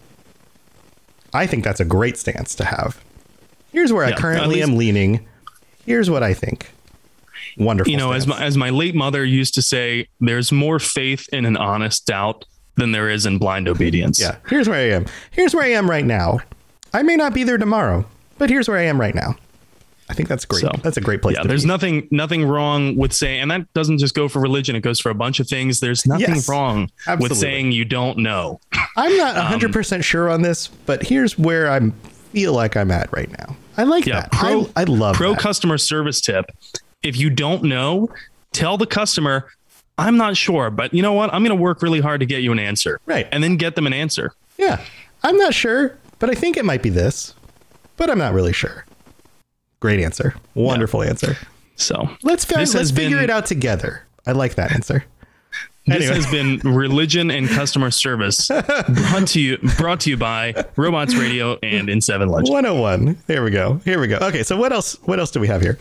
[SPEAKER 4] I think that's a great stance to have. Here's where yeah, I currently least, am leaning. Here's what I think. Wonderful.
[SPEAKER 5] You know,
[SPEAKER 4] stance.
[SPEAKER 5] as my, as my late mother used to say, there's more faith in an honest doubt than there is in blind obedience.
[SPEAKER 4] Yeah. Here's where I am. Here's where I am right now. I may not be there tomorrow, but here's where I am right now. I think that's great. So, that's a great place.
[SPEAKER 5] Yeah,
[SPEAKER 4] to
[SPEAKER 5] there's
[SPEAKER 4] be.
[SPEAKER 5] nothing, nothing wrong with saying, and that doesn't just go for religion. It goes for a bunch of things. There's nothing
[SPEAKER 4] yes,
[SPEAKER 5] wrong
[SPEAKER 4] absolutely.
[SPEAKER 5] with saying you don't know.
[SPEAKER 4] I'm not one hundred percent um, sure on this, but here's where I feel like I'm at right now. I like yeah, that. Pro, I, I love
[SPEAKER 5] pro
[SPEAKER 4] that.
[SPEAKER 5] customer service tip. If you don't know, tell the customer, I'm not sure, but you know what? I'm going to work really hard to get you an answer.
[SPEAKER 4] Right.
[SPEAKER 5] And then get them an answer.
[SPEAKER 4] Yeah. I'm not sure, but I think it might be this, but I'm not really sure. Great answer. Wonderful yeah. answer.
[SPEAKER 5] So
[SPEAKER 4] let's, fi- let's figure been, it out together. I like that answer.
[SPEAKER 5] This
[SPEAKER 4] anyway.
[SPEAKER 5] has been Religion and Customer Service brought to you brought to you by Robots Radio and In seven Legend.
[SPEAKER 4] one oh one. Here we go. Here we go. Okay, so what else what else do we have here?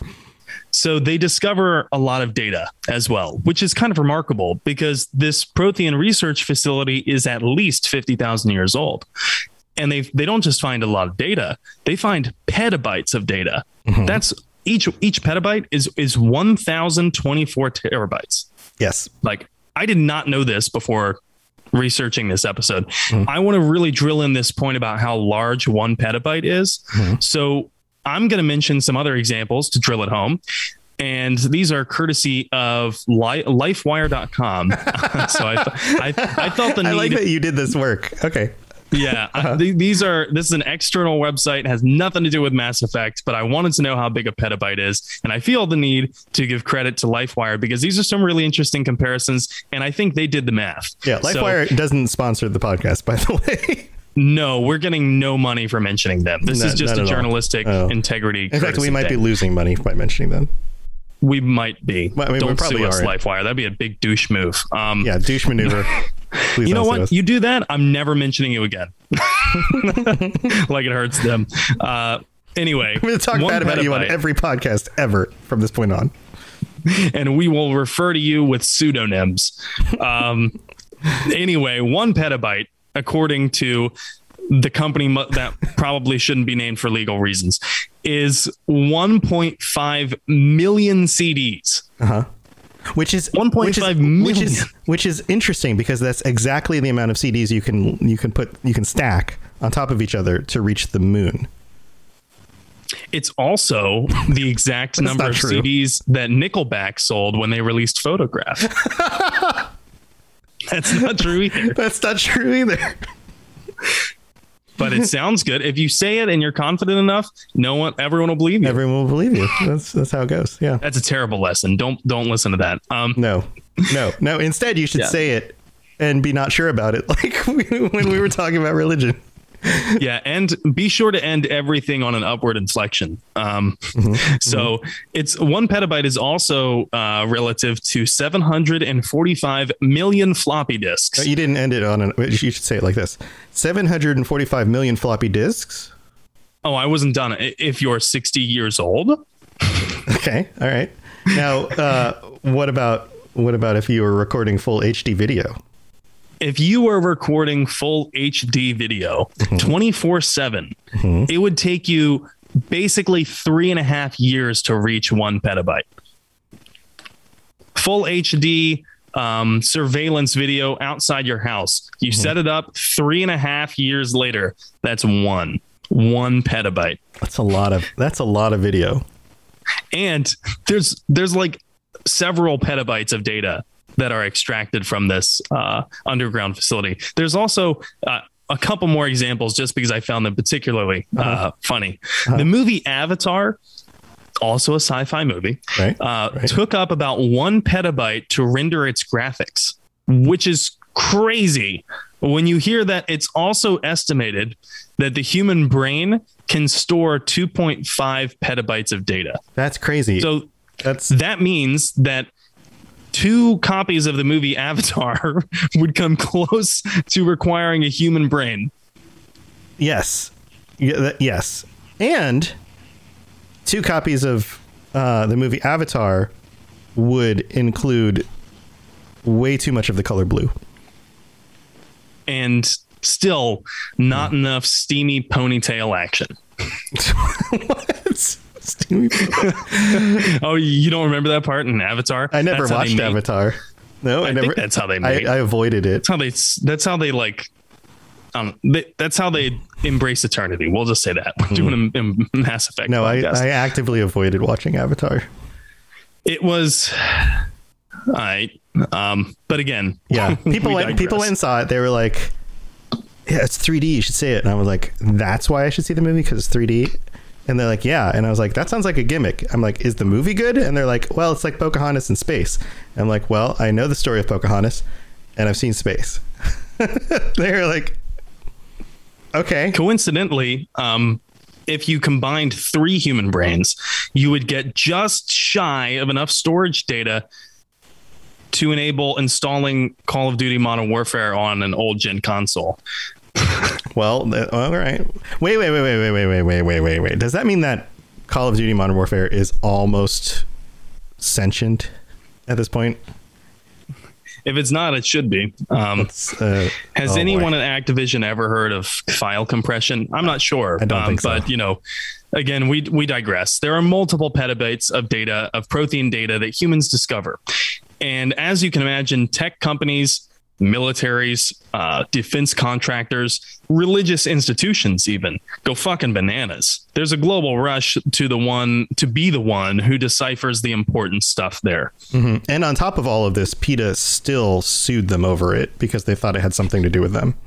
[SPEAKER 5] So they discover a lot of data as well, which is kind of remarkable because this Prothean research facility is at least fifty thousand years old. And they they don't just find a lot of data, they find petabytes of data. Mm-hmm. That's each each petabyte is is one thousand twenty-four terabytes.
[SPEAKER 4] Yes.
[SPEAKER 5] Like I did not know this before researching this episode. Mm-hmm. I want to really drill in this point about how large one petabyte is. Mm-hmm. So I'm going to mention some other examples to drill it home. And these are courtesy of li- lifewire dot com. So I, I, I felt the need.
[SPEAKER 4] I like that you did this work. Okay.
[SPEAKER 5] Yeah, uh-huh. I, th- these are this is an external website, has nothing to do with Mass Effect, but I wanted to know how big a petabyte is. And I feel the need to give credit to LifeWire because these are some really interesting comparisons. And I think they did the math.
[SPEAKER 4] Yeah, LifeWire so, doesn't sponsor the podcast, by the way.
[SPEAKER 5] No, we're getting no money for mentioning them. This no, is just a journalistic oh. integrity.
[SPEAKER 4] In fact, we might
[SPEAKER 5] thing.
[SPEAKER 4] be losing money by mentioning them.
[SPEAKER 5] We might be.
[SPEAKER 4] Well, I mean,
[SPEAKER 5] Don't
[SPEAKER 4] probably
[SPEAKER 5] sue us,
[SPEAKER 4] are.
[SPEAKER 5] LifeWire. That'd be a big douche move. Um,
[SPEAKER 4] yeah, douche maneuver. Please
[SPEAKER 5] you know what? You do that, I'm never mentioning you again. Like it hurts them. Uh, anyway,
[SPEAKER 4] I'm going to talk bad about petabyte. you on every podcast ever from this point on.
[SPEAKER 5] And we will refer to you with pseudonyms. Um, anyway, one petabyte, according to the company mu- that probably shouldn't be named for legal reasons, is one point five million C Ds.
[SPEAKER 4] Uh-huh. Which is
[SPEAKER 5] one point five million.
[SPEAKER 4] Which is which is interesting because that's exactly the amount of C Ds you can you can put you can stack on top of each other to reach the moon.
[SPEAKER 5] It's also the exact number of true. C Ds that Nickelback sold when they released Photograph. That's not true either.
[SPEAKER 4] That's not true either.
[SPEAKER 5] But it sounds good. If you say it and you're confident enough, no one, everyone will believe you.
[SPEAKER 4] Everyone will believe you. That's that's how it goes. Yeah.
[SPEAKER 5] That's a terrible lesson. Don't don't listen to that. Um,
[SPEAKER 4] no, no, no. Instead, you should yeah. say it and be not sure about it, like when we were talking about religion.
[SPEAKER 5] Yeah, and be sure to end everything on an upward inflection. Um, mm-hmm. So mm-hmm. it's one petabyte is also uh, relative to seven hundred forty-five million floppy disks.
[SPEAKER 4] No, you didn't end it on an. You should say it like this: seven hundred forty-five million floppy disks.
[SPEAKER 5] Oh, I wasn't done. If you're sixty years old.
[SPEAKER 4] Okay. All right. Now, uh, what about what about if you were recording full H D video?
[SPEAKER 5] If you were recording full H D video twenty-four seven, mm-hmm. it would take you basically three and a half years to reach one petabyte. Full H D um, surveillance video outside your house. You mm-hmm. set it up three and a half years later. That's one, one petabyte.
[SPEAKER 4] That's a lot of that's a lot of video.
[SPEAKER 5] And there's there's like several petabytes of data that are extracted from this uh, underground facility. There's also uh, a couple more examples just because I found them particularly uh, uh-huh. funny. Uh-huh. The movie Avatar, also a sci-fi movie, right. Uh, right. took up about one petabyte to render its graphics, which is crazy. When you hear that, it's also estimated that the human brain can store two point five petabytes of data.
[SPEAKER 4] That's crazy.
[SPEAKER 5] So
[SPEAKER 4] that's
[SPEAKER 5] that means that two copies of the movie Avatar would come close to requiring a human brain.
[SPEAKER 4] Yes. Yes. And two copies of uh, the movie Avatar would include way too much of the color blue.
[SPEAKER 5] And still not mm. enough steamy ponytail action.
[SPEAKER 4] What? Steamy ponytail?
[SPEAKER 5] Oh, you don't remember that part in Avatar?
[SPEAKER 4] I never that's watched Avatar. No, I,
[SPEAKER 5] I
[SPEAKER 4] never.
[SPEAKER 5] Think that's how they made.
[SPEAKER 4] I, I avoided it.
[SPEAKER 5] That's how they. That's how they like. Um, they, that's how they embrace eternity. We'll just say that. We're doing a, a Mass Effect.
[SPEAKER 4] No, I, I actively avoided watching Avatar.
[SPEAKER 5] It was. All right. Um, but again,
[SPEAKER 4] yeah, people went, people went and saw it. They were like, yeah, it's three D. You should see it. And I was like, that's why I should see the movie, because it's three D. And they're like, yeah. And I was like, that sounds like a gimmick. I'm like, is the movie good? And they're like, well, it's like Pocahontas in space. And I'm like, well, I know the story of Pocahontas and I've seen Space. They're like, okay.
[SPEAKER 5] Coincidentally, um, if you combined three human brains, you would get just shy of enough storage data to enable installing Call of Duty Modern Warfare on an old gen console.
[SPEAKER 4] Well, all right. Wait, wait, wait, wait, wait, wait, wait, wait, wait, wait, wait. Does that mean that Call of Duty Modern Warfare is almost sentient at this point?
[SPEAKER 5] If it's not, it should be. Um, uh, has
[SPEAKER 4] oh
[SPEAKER 5] anyone
[SPEAKER 4] boy.
[SPEAKER 5] at Activision ever heard of file compression? I'm not sure.
[SPEAKER 4] I don't
[SPEAKER 5] um,
[SPEAKER 4] think so.
[SPEAKER 5] But, you know, again, we we digress. There are multiple petabytes of data, of Prothean data that humans discover. And as you can imagine, tech companies, militaries, uh, defense contractors, religious institutions even go fucking bananas. There's a global rush to the one to be the one who deciphers the important stuff there.
[SPEAKER 4] Mm-hmm. And on top of all of this, PETA still sued them over it because they thought it had something to do with them.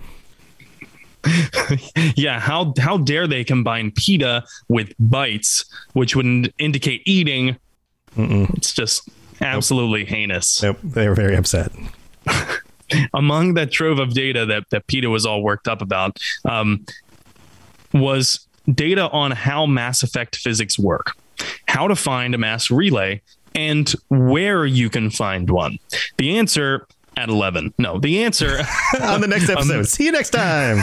[SPEAKER 5] Yeah, how how dare they combine PETA with bites, which would indicate eating? Mm-mm. It's just absolutely nope. heinous.
[SPEAKER 4] Nope. They were very upset.
[SPEAKER 5] Among that trove of data that, that PETA was all worked up about um, was data on how Mass Effect physics work, how to find a mass relay, and where you can find one. The answer at eleven. No, the answer
[SPEAKER 4] on the next episode. Um, See you next time.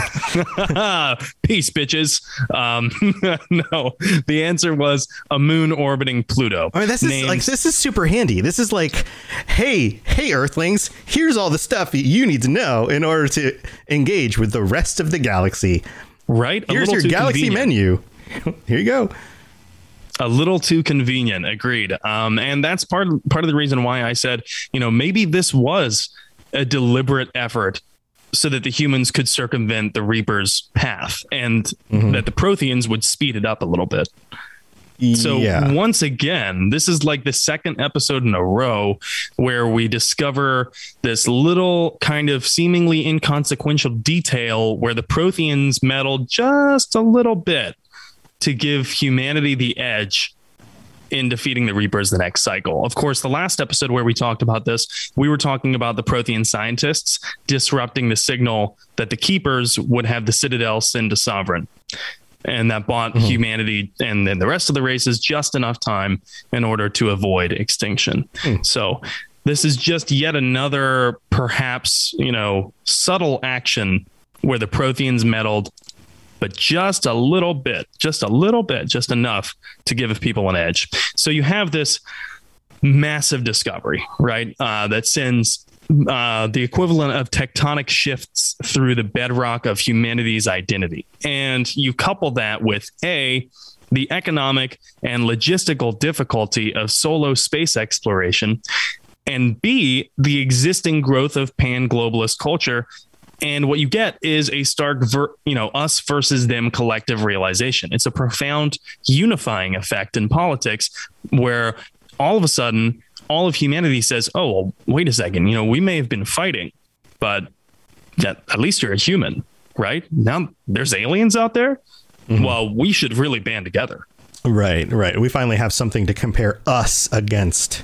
[SPEAKER 5] Peace, bitches. Um, no, the answer was a moon orbiting Pluto.
[SPEAKER 4] I mean, this is like this is super handy. This is like, hey, hey, Earthlings, here's all the stuff you need to know in order to engage with the rest of the galaxy.
[SPEAKER 5] Right.
[SPEAKER 4] Here's your galaxy convenient. menu. Here you go.
[SPEAKER 5] A little too convenient. Agreed. Um, and that's part of, part of the reason why I said, you know, maybe this was a deliberate effort so that the humans could circumvent the Reaper's path and mm-hmm. that the Protheans would speed it up a little bit. So yeah. once again, this is like the second episode in a row where we discover this little kind of seemingly inconsequential detail where the Protheans meddled just a little bit to give humanity the edge in defeating the Reapers the next cycle. Of course, the last episode where we talked about this, we were talking about the Prothean scientists disrupting the signal that the Keepers would have the Citadel send to Sovereign. And that bought mm-hmm. humanity and then the rest of the races just enough time in order to avoid extinction. Mm. So this is just yet another, perhaps, you know, subtle action where the Protheans meddled, but just a little bit, just a little bit, just enough to give people an edge. So you have this massive discovery, right? Uh, that sends uh, the equivalent of tectonic shifts through the bedrock of humanity's identity. And you couple that with A, the economic and logistical difficulty of solo space exploration, and B, the existing growth of pan-globalist culture. And what you get is a stark, ver- you know, us versus them collective realization. It's a profound unifying effect in politics where all of a sudden, all of humanity says, oh, well, wait a second, you know, we may have been fighting, but that, at least you're a human. right? Now there's aliens out there. Mm-hmm. Well, we should really band together.
[SPEAKER 4] Right, right. We finally have something to compare us against.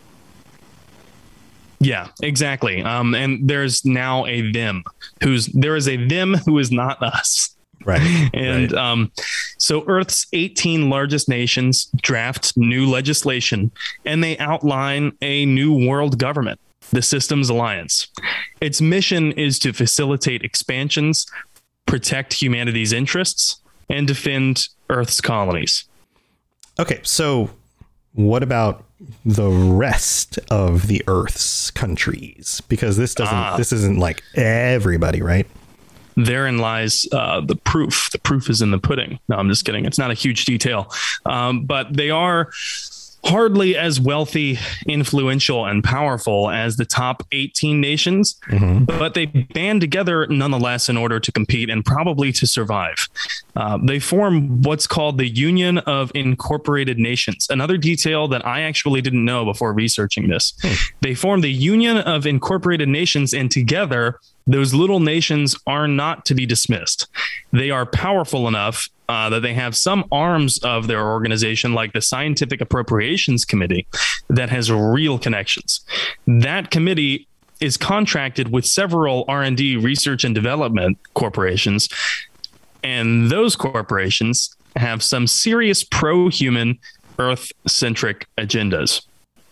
[SPEAKER 5] Yeah, exactly. Um, and there's now a them who's there is a them who is not us.
[SPEAKER 4] Right.
[SPEAKER 5] And
[SPEAKER 4] right.
[SPEAKER 5] Um, so Earth's eighteen largest nations draft new legislation and they outline a new world government, the Systems Alliance. Its mission is to facilitate expansions, protect humanity's interests, and defend Earth's colonies.
[SPEAKER 4] Okay, so what about the rest of the Earth's countries? Because this doesn't, ah. this isn't like everybody, right?
[SPEAKER 5] Therein lies uh, the proof. The proof is in the pudding. No, I'm just kidding. It's not a huge detail, um, but they are hardly as wealthy, influential, and powerful as the top eighteen nations, mm-hmm. but they band together nonetheless in order to compete and probably to survive. Uh, they form what's called the Union of Incorporated Nations. Another detail that I actually didn't know before researching this. Hmm. They form the Union of Incorporated Nations, and together, those little nations are not to be dismissed. They are powerful enough uh, that they have some arms of their organization, like the Scientific Appropriations Committee, that has real connections. That committee is contracted with several R and D, research and development corporations, and those corporations have some serious pro-human, Earth-centric agendas.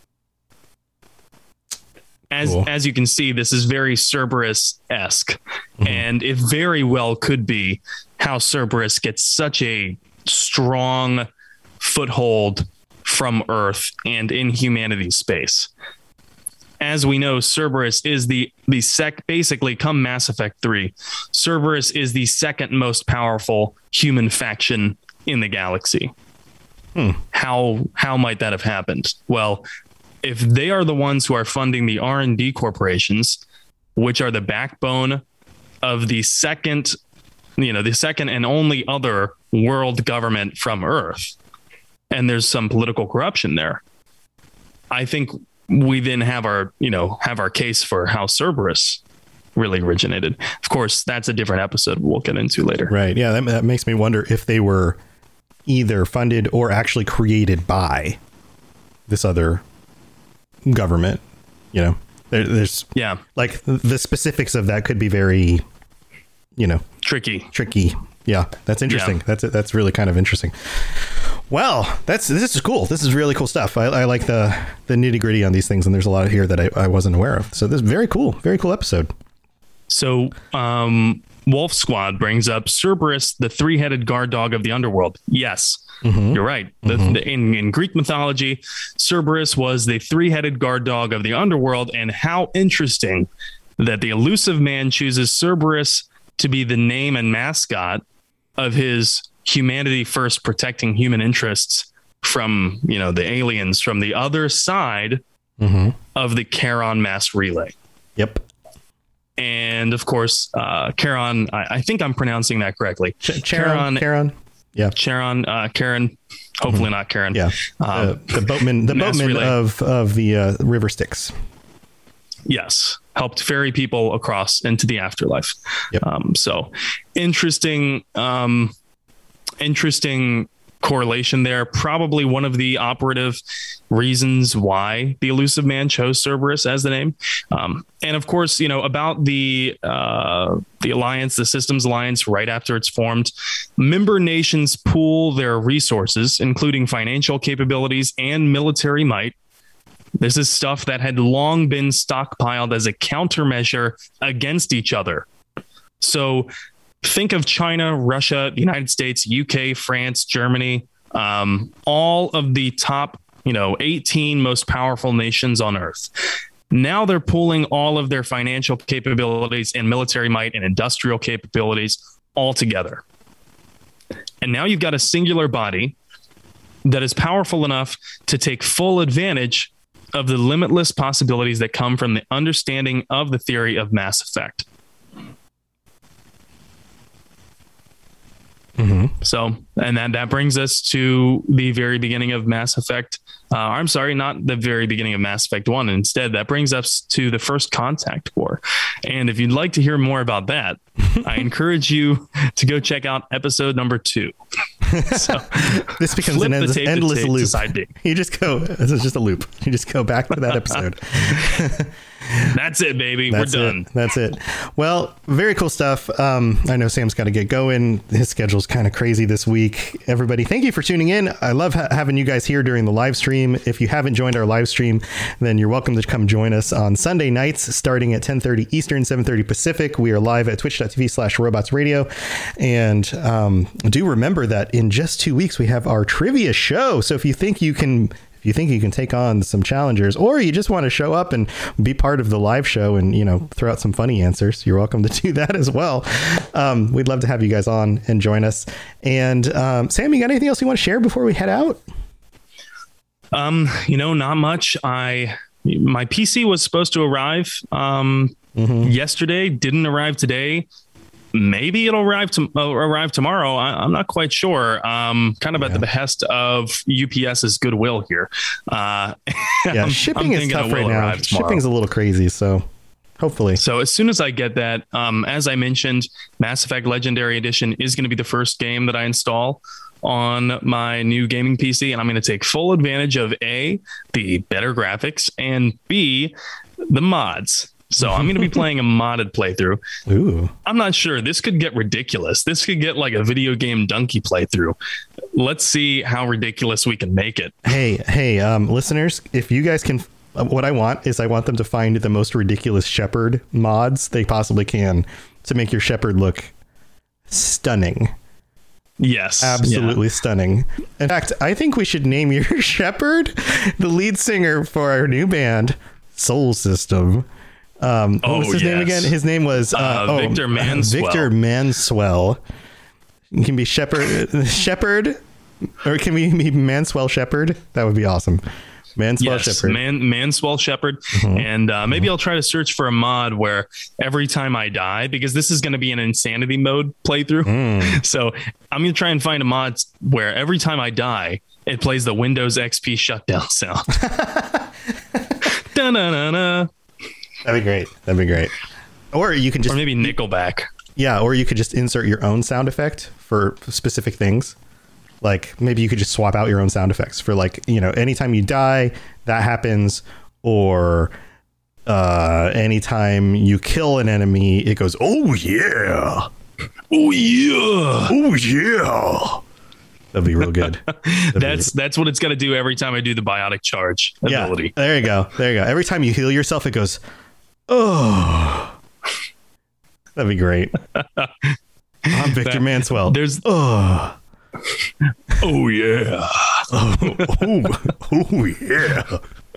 [SPEAKER 5] As cool. as you can see, this is very Cerberus-esque, mm-hmm. and it very well could be how Cerberus gets such a strong foothold from Earth and in humanity's space. As we know, Cerberus is the the sec basically come Mass Effect three. Cerberus is the second most powerful human faction in the galaxy. Hmm. How how might that have happened? Well, if they are the ones who are funding the R and D corporations, which are the backbone of the second, you know, the second and only other world government from Earth, and there's some political corruption there, I think we then have our, you know, have our case for how Cerberus really originated. Of course, that's a different episode we'll get into later.
[SPEAKER 4] Right. Yeah, that, that makes me wonder if they were either funded or actually created by this other government. You know, there, there's
[SPEAKER 5] yeah,
[SPEAKER 4] like the specifics of that could be very, you know,
[SPEAKER 5] tricky,
[SPEAKER 4] tricky. Yeah, that's interesting. Yeah. That's that's really kind of interesting. Well, that's this is cool. This is really cool stuff. I, I like the the nitty gritty on these things, and there's a lot here that I, I wasn't aware of. So this is very cool, very cool episode.
[SPEAKER 5] So, um, Wolf Squad brings up Cerberus, the three-headed guard dog of the underworld. Yes, mm-hmm. you're right. The, mm-hmm. the, in, in Greek mythology, Cerberus was the three-headed guard dog of the underworld, and how interesting that the elusive man chooses Cerberus to be the name and mascot of his humanity first, protecting human interests from, you know, the aliens from the other side mm-hmm. of the Charon mass relay.
[SPEAKER 4] Yep.
[SPEAKER 5] And of course, uh, Charon, I, I think I'm pronouncing that correctly.
[SPEAKER 4] Ch- Charon, Charon, yeah,
[SPEAKER 5] Charon, uh, Karen, hopefully mm-hmm. not Karen.
[SPEAKER 4] Yeah, um, uh, the boatman, the boatman relay. of of the uh, River Styx.
[SPEAKER 5] Yes, helped ferry people across into the afterlife. Yep. Um, so interesting, um, interesting correlation there. Probably one of the operative reasons why the elusive man chose Cerberus as the name. Um, and of course, you know, about the uh, the alliance, the Systems Alliance, right after it's formed, member nations pool their resources, including financial capabilities and military might. This is stuff that had long been stockpiled as a countermeasure against each other. So think of China, Russia, the United States, U K, France, Germany, um, all of the top, you know, eighteen most powerful nations on Earth. Now they're pooling all of their financial capabilities and military might and industrial capabilities all together. And now you've got a singular body that is powerful enough to take full advantage of the limitless possibilities that come from the understanding of the theory of mass effect. Mm-hmm. So, and that, that brings us to the very beginning of Mass Effect. Uh, I'm sorry, not the very beginning of Mass Effect one. Instead, that brings us to the First Contact War. And if you'd like to hear more about that, I encourage you to go check out episode number two. So,
[SPEAKER 4] this becomes an endless, endless loop. You just go, this is just a loop. You just go back to that episode.
[SPEAKER 5] That's it, baby.
[SPEAKER 4] That's
[SPEAKER 5] We're done.
[SPEAKER 4] It. That's it. Well, very cool stuff. Um, I know Sam's got to get going. His schedule's kind of crazy this week. Everybody, thank you for tuning in. I love ha- having you guys here during the live stream. If you haven't joined our live stream, then you're welcome to come join us on Sunday nights starting at ten thirty Eastern, seven thirty Pacific. We are live at twitch.tv slash robots radio. And um, do remember that in just two weeks, we have our trivia show. So if you think you can... If you think you can take on some challengers, or you just want to show up and be part of the live show and, you know, throw out some funny answers, you're welcome to do that as well. Um, we'd love to have you guys on and join us. And um, Sam, you got anything else you want to share before we head out?
[SPEAKER 5] Um, you know, not much. I my P C was supposed to arrive um, mm-hmm. yesterday, didn't arrive today. Maybe it'll arrive to uh, arrive tomorrow. I, I'm not quite sure. Um, kind of at yeah. the behest of UPS's goodwill here. Uh,
[SPEAKER 4] yeah,
[SPEAKER 5] I'm,
[SPEAKER 4] shipping
[SPEAKER 5] I'm
[SPEAKER 4] is tough right now. Shipping's a little crazy, so hopefully.
[SPEAKER 5] So as soon as I get that, um, as I mentioned, Mass Effect Legendary Edition is going to be the first game that I install on my new gaming P C, and I'm going to take full advantage of A, the better graphics, and B, the mods. So I'm going to be playing a modded playthrough.
[SPEAKER 4] Ooh.
[SPEAKER 5] I'm not sure. This could get ridiculous. This could get like a video game donkey playthrough. Let's see how ridiculous we can make it.
[SPEAKER 4] Hey, hey, um, listeners, if you guys can, uh, what I want is I want them to find the most ridiculous Shepard mods they possibly can to make your Shepard look stunning.
[SPEAKER 5] Yes.
[SPEAKER 4] Absolutely
[SPEAKER 5] yeah.
[SPEAKER 4] stunning. In fact, I think we should name your Shepard the lead singer for our new band, Soul System. Um, what
[SPEAKER 5] oh,
[SPEAKER 4] was his
[SPEAKER 5] yes.
[SPEAKER 4] name again? His name was uh,
[SPEAKER 5] uh,
[SPEAKER 4] oh,
[SPEAKER 5] Victor Manswell.
[SPEAKER 4] Victor Manswell. It can be Shepard, Shepard, or it can we be Manswell Shepard? That would be awesome. Manswell
[SPEAKER 5] yes,
[SPEAKER 4] Shepard.
[SPEAKER 5] Man, Manswell Shepard. Mm-hmm. And uh, maybe mm-hmm. I'll try to search for a mod where every time I die, because this is going to be an insanity mode playthrough. Mm. So I'm going to try and find a mod where every time I die, it plays the Windows X P shutdown sound. Da-na-na-na.
[SPEAKER 4] That'd be great. That'd be great. Or you can just...
[SPEAKER 5] Or maybe Nickelback.
[SPEAKER 4] Yeah, or you could just insert your own sound effect for specific things. Like, maybe you could just swap out your own sound effects for, like, you know, anytime you die, that happens. Or uh, anytime you kill an enemy, it goes, oh, yeah.
[SPEAKER 5] Oh, yeah.
[SPEAKER 4] Oh, yeah. That'd be real good.
[SPEAKER 5] that's that's what it's got to do every time I do the biotic charge ability.
[SPEAKER 4] Yeah, there you go. There you go. Every time you heal yourself, it goes, oh. That'd be great. I'm Victor that, Manswell.
[SPEAKER 5] There's
[SPEAKER 4] oh.
[SPEAKER 5] Oh yeah.
[SPEAKER 4] Oh, oh, oh yeah.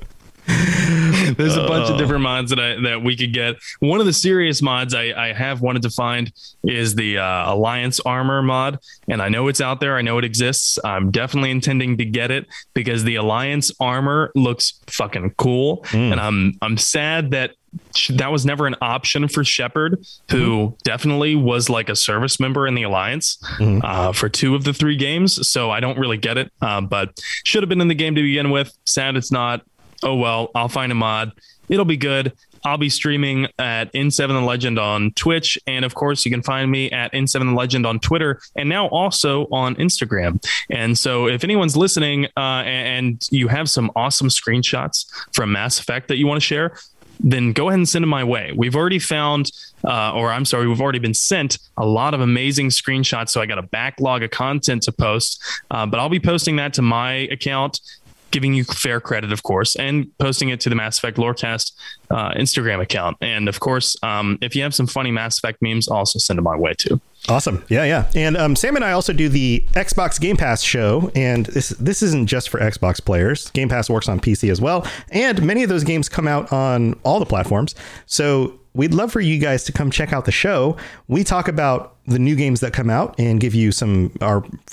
[SPEAKER 5] There's a bunch of different mods that I that we could get. One of the serious mods I, I have wanted to find is the uh, Alliance Armor mod, and I know it's out there. I know it exists. I'm definitely intending to get it because the Alliance Armor looks fucking cool, mm. and I'm I'm sad that that was never an option for Shepard, who mm-hmm. definitely was like a service member in the Alliance mm-hmm. uh, for two of the three games. So I don't really get it, uh, but should have been in the game to begin with. Sad it's not. Oh, well, I'll find a mod. It'll be good. I'll be streaming at N seven The Legend on Twitch. And of course, you can find me at N seven The Legend on Twitter and now also on Instagram. And so if anyone's listening uh, and you have some awesome screenshots from Mass Effect that you want to share, then go ahead and send them my way. We've already found, uh, or I'm sorry, we've already been sent a lot of amazing screenshots. So I got a backlog of content to post, uh, but I'll be posting that to my account, giving you fair credit, of course, and posting it to the Mass Effect Lorecast uh, Instagram account. And of course, um, if you have some funny Mass Effect memes, also send them my way too.
[SPEAKER 4] Awesome. Yeah, yeah. And um, Sam and I also do the Xbox Game Pass show. And this this isn't just for Xbox players. Game Pass works on P C as well. And many of those games come out on all the platforms. So we'd love for you guys to come check out the show. We talk about the new games that come out and give you some our first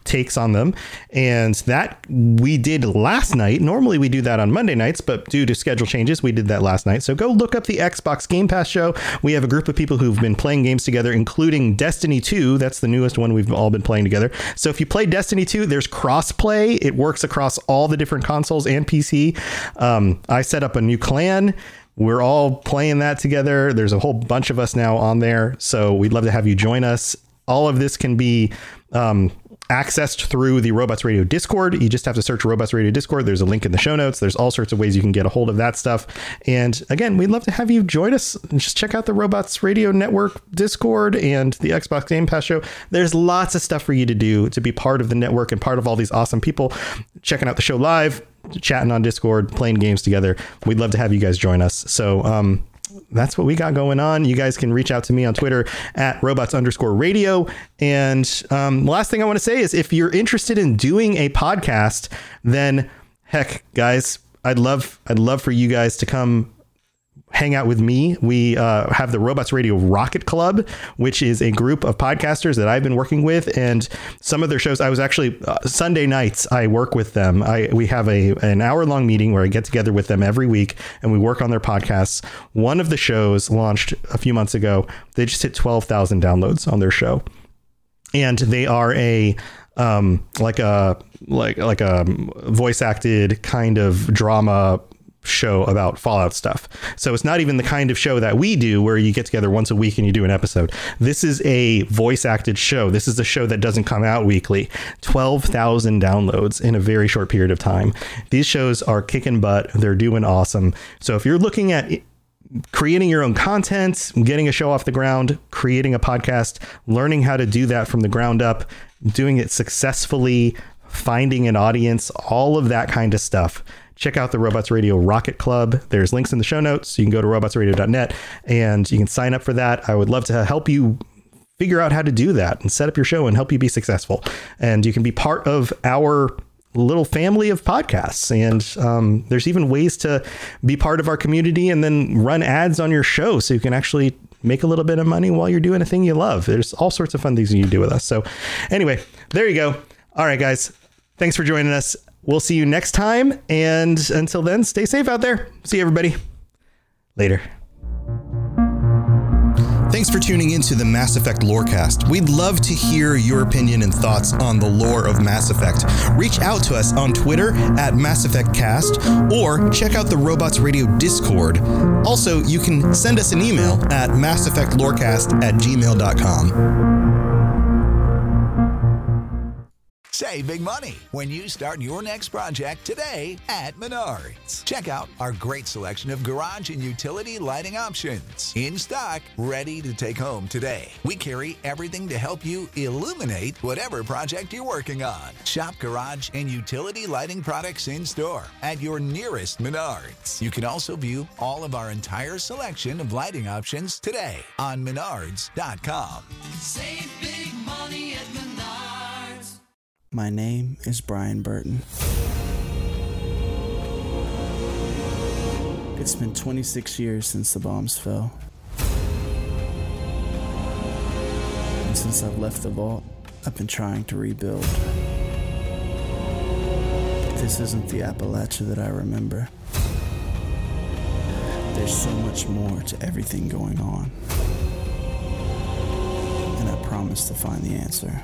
[SPEAKER 4] takes on them. And that we did last night. Normally we do that on Monday nights, but due to schedule changes, we did that last night. So go look up the Xbox Game Pass show. We have a group of people who've been playing games together, including Destiny two. That's the newest one we've all been playing together. So if you play Destiny two, there's cross-play. It works across all the different consoles and P C. Um, I set up a new clan. We're all playing that together. There's a whole bunch of us now on there. So we'd love to have you join us. All of this can be um, accessed through the Robots Radio Discord. You just have to search Robots Radio Discord. There's a link in the show notes. There's all sorts of ways you can get a hold of that stuff. And again, we'd love to have you join us and just check out the Robots Radio Network Discord and the Xbox Game Pass show. There's lots of stuff for you to do to be part of the network and part of all these awesome people checking out the show live, chatting on Discord, playing games together. We'd love to have you guys join us. So, um, that's what we got going on. You guys can reach out to me on Twitter at robots underscore radio. And um, last thing I want to say is if you're interested in doing a podcast, then heck, guys, I'd love I'd love for you guys to come hang out with me. We uh, have the Robots Radio Rocket Club, which is a group of podcasters that I've been working with, and some of their shows. I was actually uh, Sunday nights. I work with them. I we have a an hour long meeting where I get together with them every week, and we work on their podcasts. One of the shows launched a few months ago. They just hit twelve thousand downloads on their show, and they are a um, like a like like a voice acted kind of drama show about Fallout stuff. So it's not even the kind of show that we do where you get together once a week and you do an episode. This is a voice acted show. This is a show that doesn't come out weekly. twelve thousand downloads in a very short period of time. These shows are kicking butt. They're doing awesome. So if you're looking at creating your own content, getting a show off the ground, creating a podcast, learning how to do that from the ground up, doing it successfully, finding an audience, all of that kind of stuff, check out the Robots Radio Rocket Club. There's links in the show notes. You can go to robots radio dot net and you can sign up for that. I would love to help you figure out how to do that and set up your show and help you be successful. And you can be part of our little family of podcasts. And um, there's even ways to be part of our community and then run ads on your show so you can actually make a little bit of money while you're doing a thing you love. There's all sorts of fun things you can do with us. So anyway, there you go. All right, guys. Thanks for joining us. We'll see you next time. And until then, stay safe out there. See you, everybody. Later. Thanks for tuning into the Mass Effect Lorecast. We'd love to hear your opinion and thoughts on the lore of Mass Effect. Reach out to us on Twitter at Mass Effect Cast or check out the Robots Radio Discord. Also, you can send us an email at mass effect lorecast at gmail dot com.
[SPEAKER 1] Save big money when you start your next project today at Menards. Check out our great selection of garage and utility lighting options. In stock, ready to take home today. We carry everything to help you illuminate whatever project you're working on. Shop garage and utility lighting products in store at your nearest Menards. You can also view all of our entire selection of lighting options today on menards dot com.
[SPEAKER 2] Save big money at Menards.
[SPEAKER 13] My name is Brian Burton. It's been twenty-six years since the bombs fell. And since I've left the vault, I've been trying to rebuild. But this isn't the Appalachia that I remember. There's so much more to everything going on. And I promise to find the answer.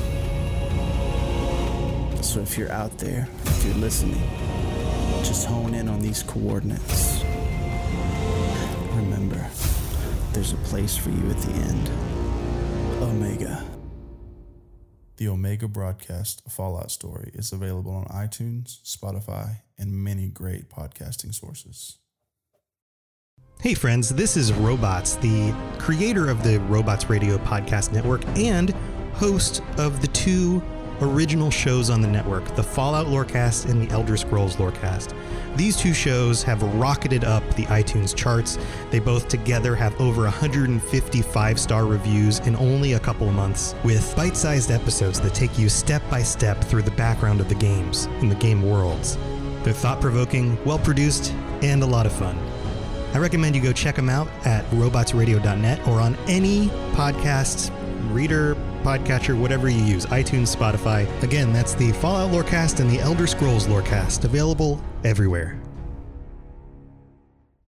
[SPEAKER 13] So if you're out there, if you're listening, just hone in on these coordinates. Remember, there's a place for you at the end. Omega.
[SPEAKER 14] The Omega Broadcast Fallout Story is available on iTunes, Spotify, and many great podcasting sources.
[SPEAKER 4] Hey friends, this is Robots, the creator of the Robots Radio Podcast Network and host of the two original shows on the network, the Fallout Lorecast and the Elder Scrolls Lorecast. These two shows have rocketed up the iTunes charts. They both together have over one hundred fifty five-star reviews in only a couple of months, with bite-sized episodes that take you step by step through the background of the games and the game worlds. They're thought-provoking, well-produced, and a lot of fun. I recommend you go check them out at robots radio dot net or on any podcast reader, podcatcher, whatever you use, iTunes, Spotify. Again, that's the Fallout Lorecast and the Elder Scrolls Lorecast, available everywhere.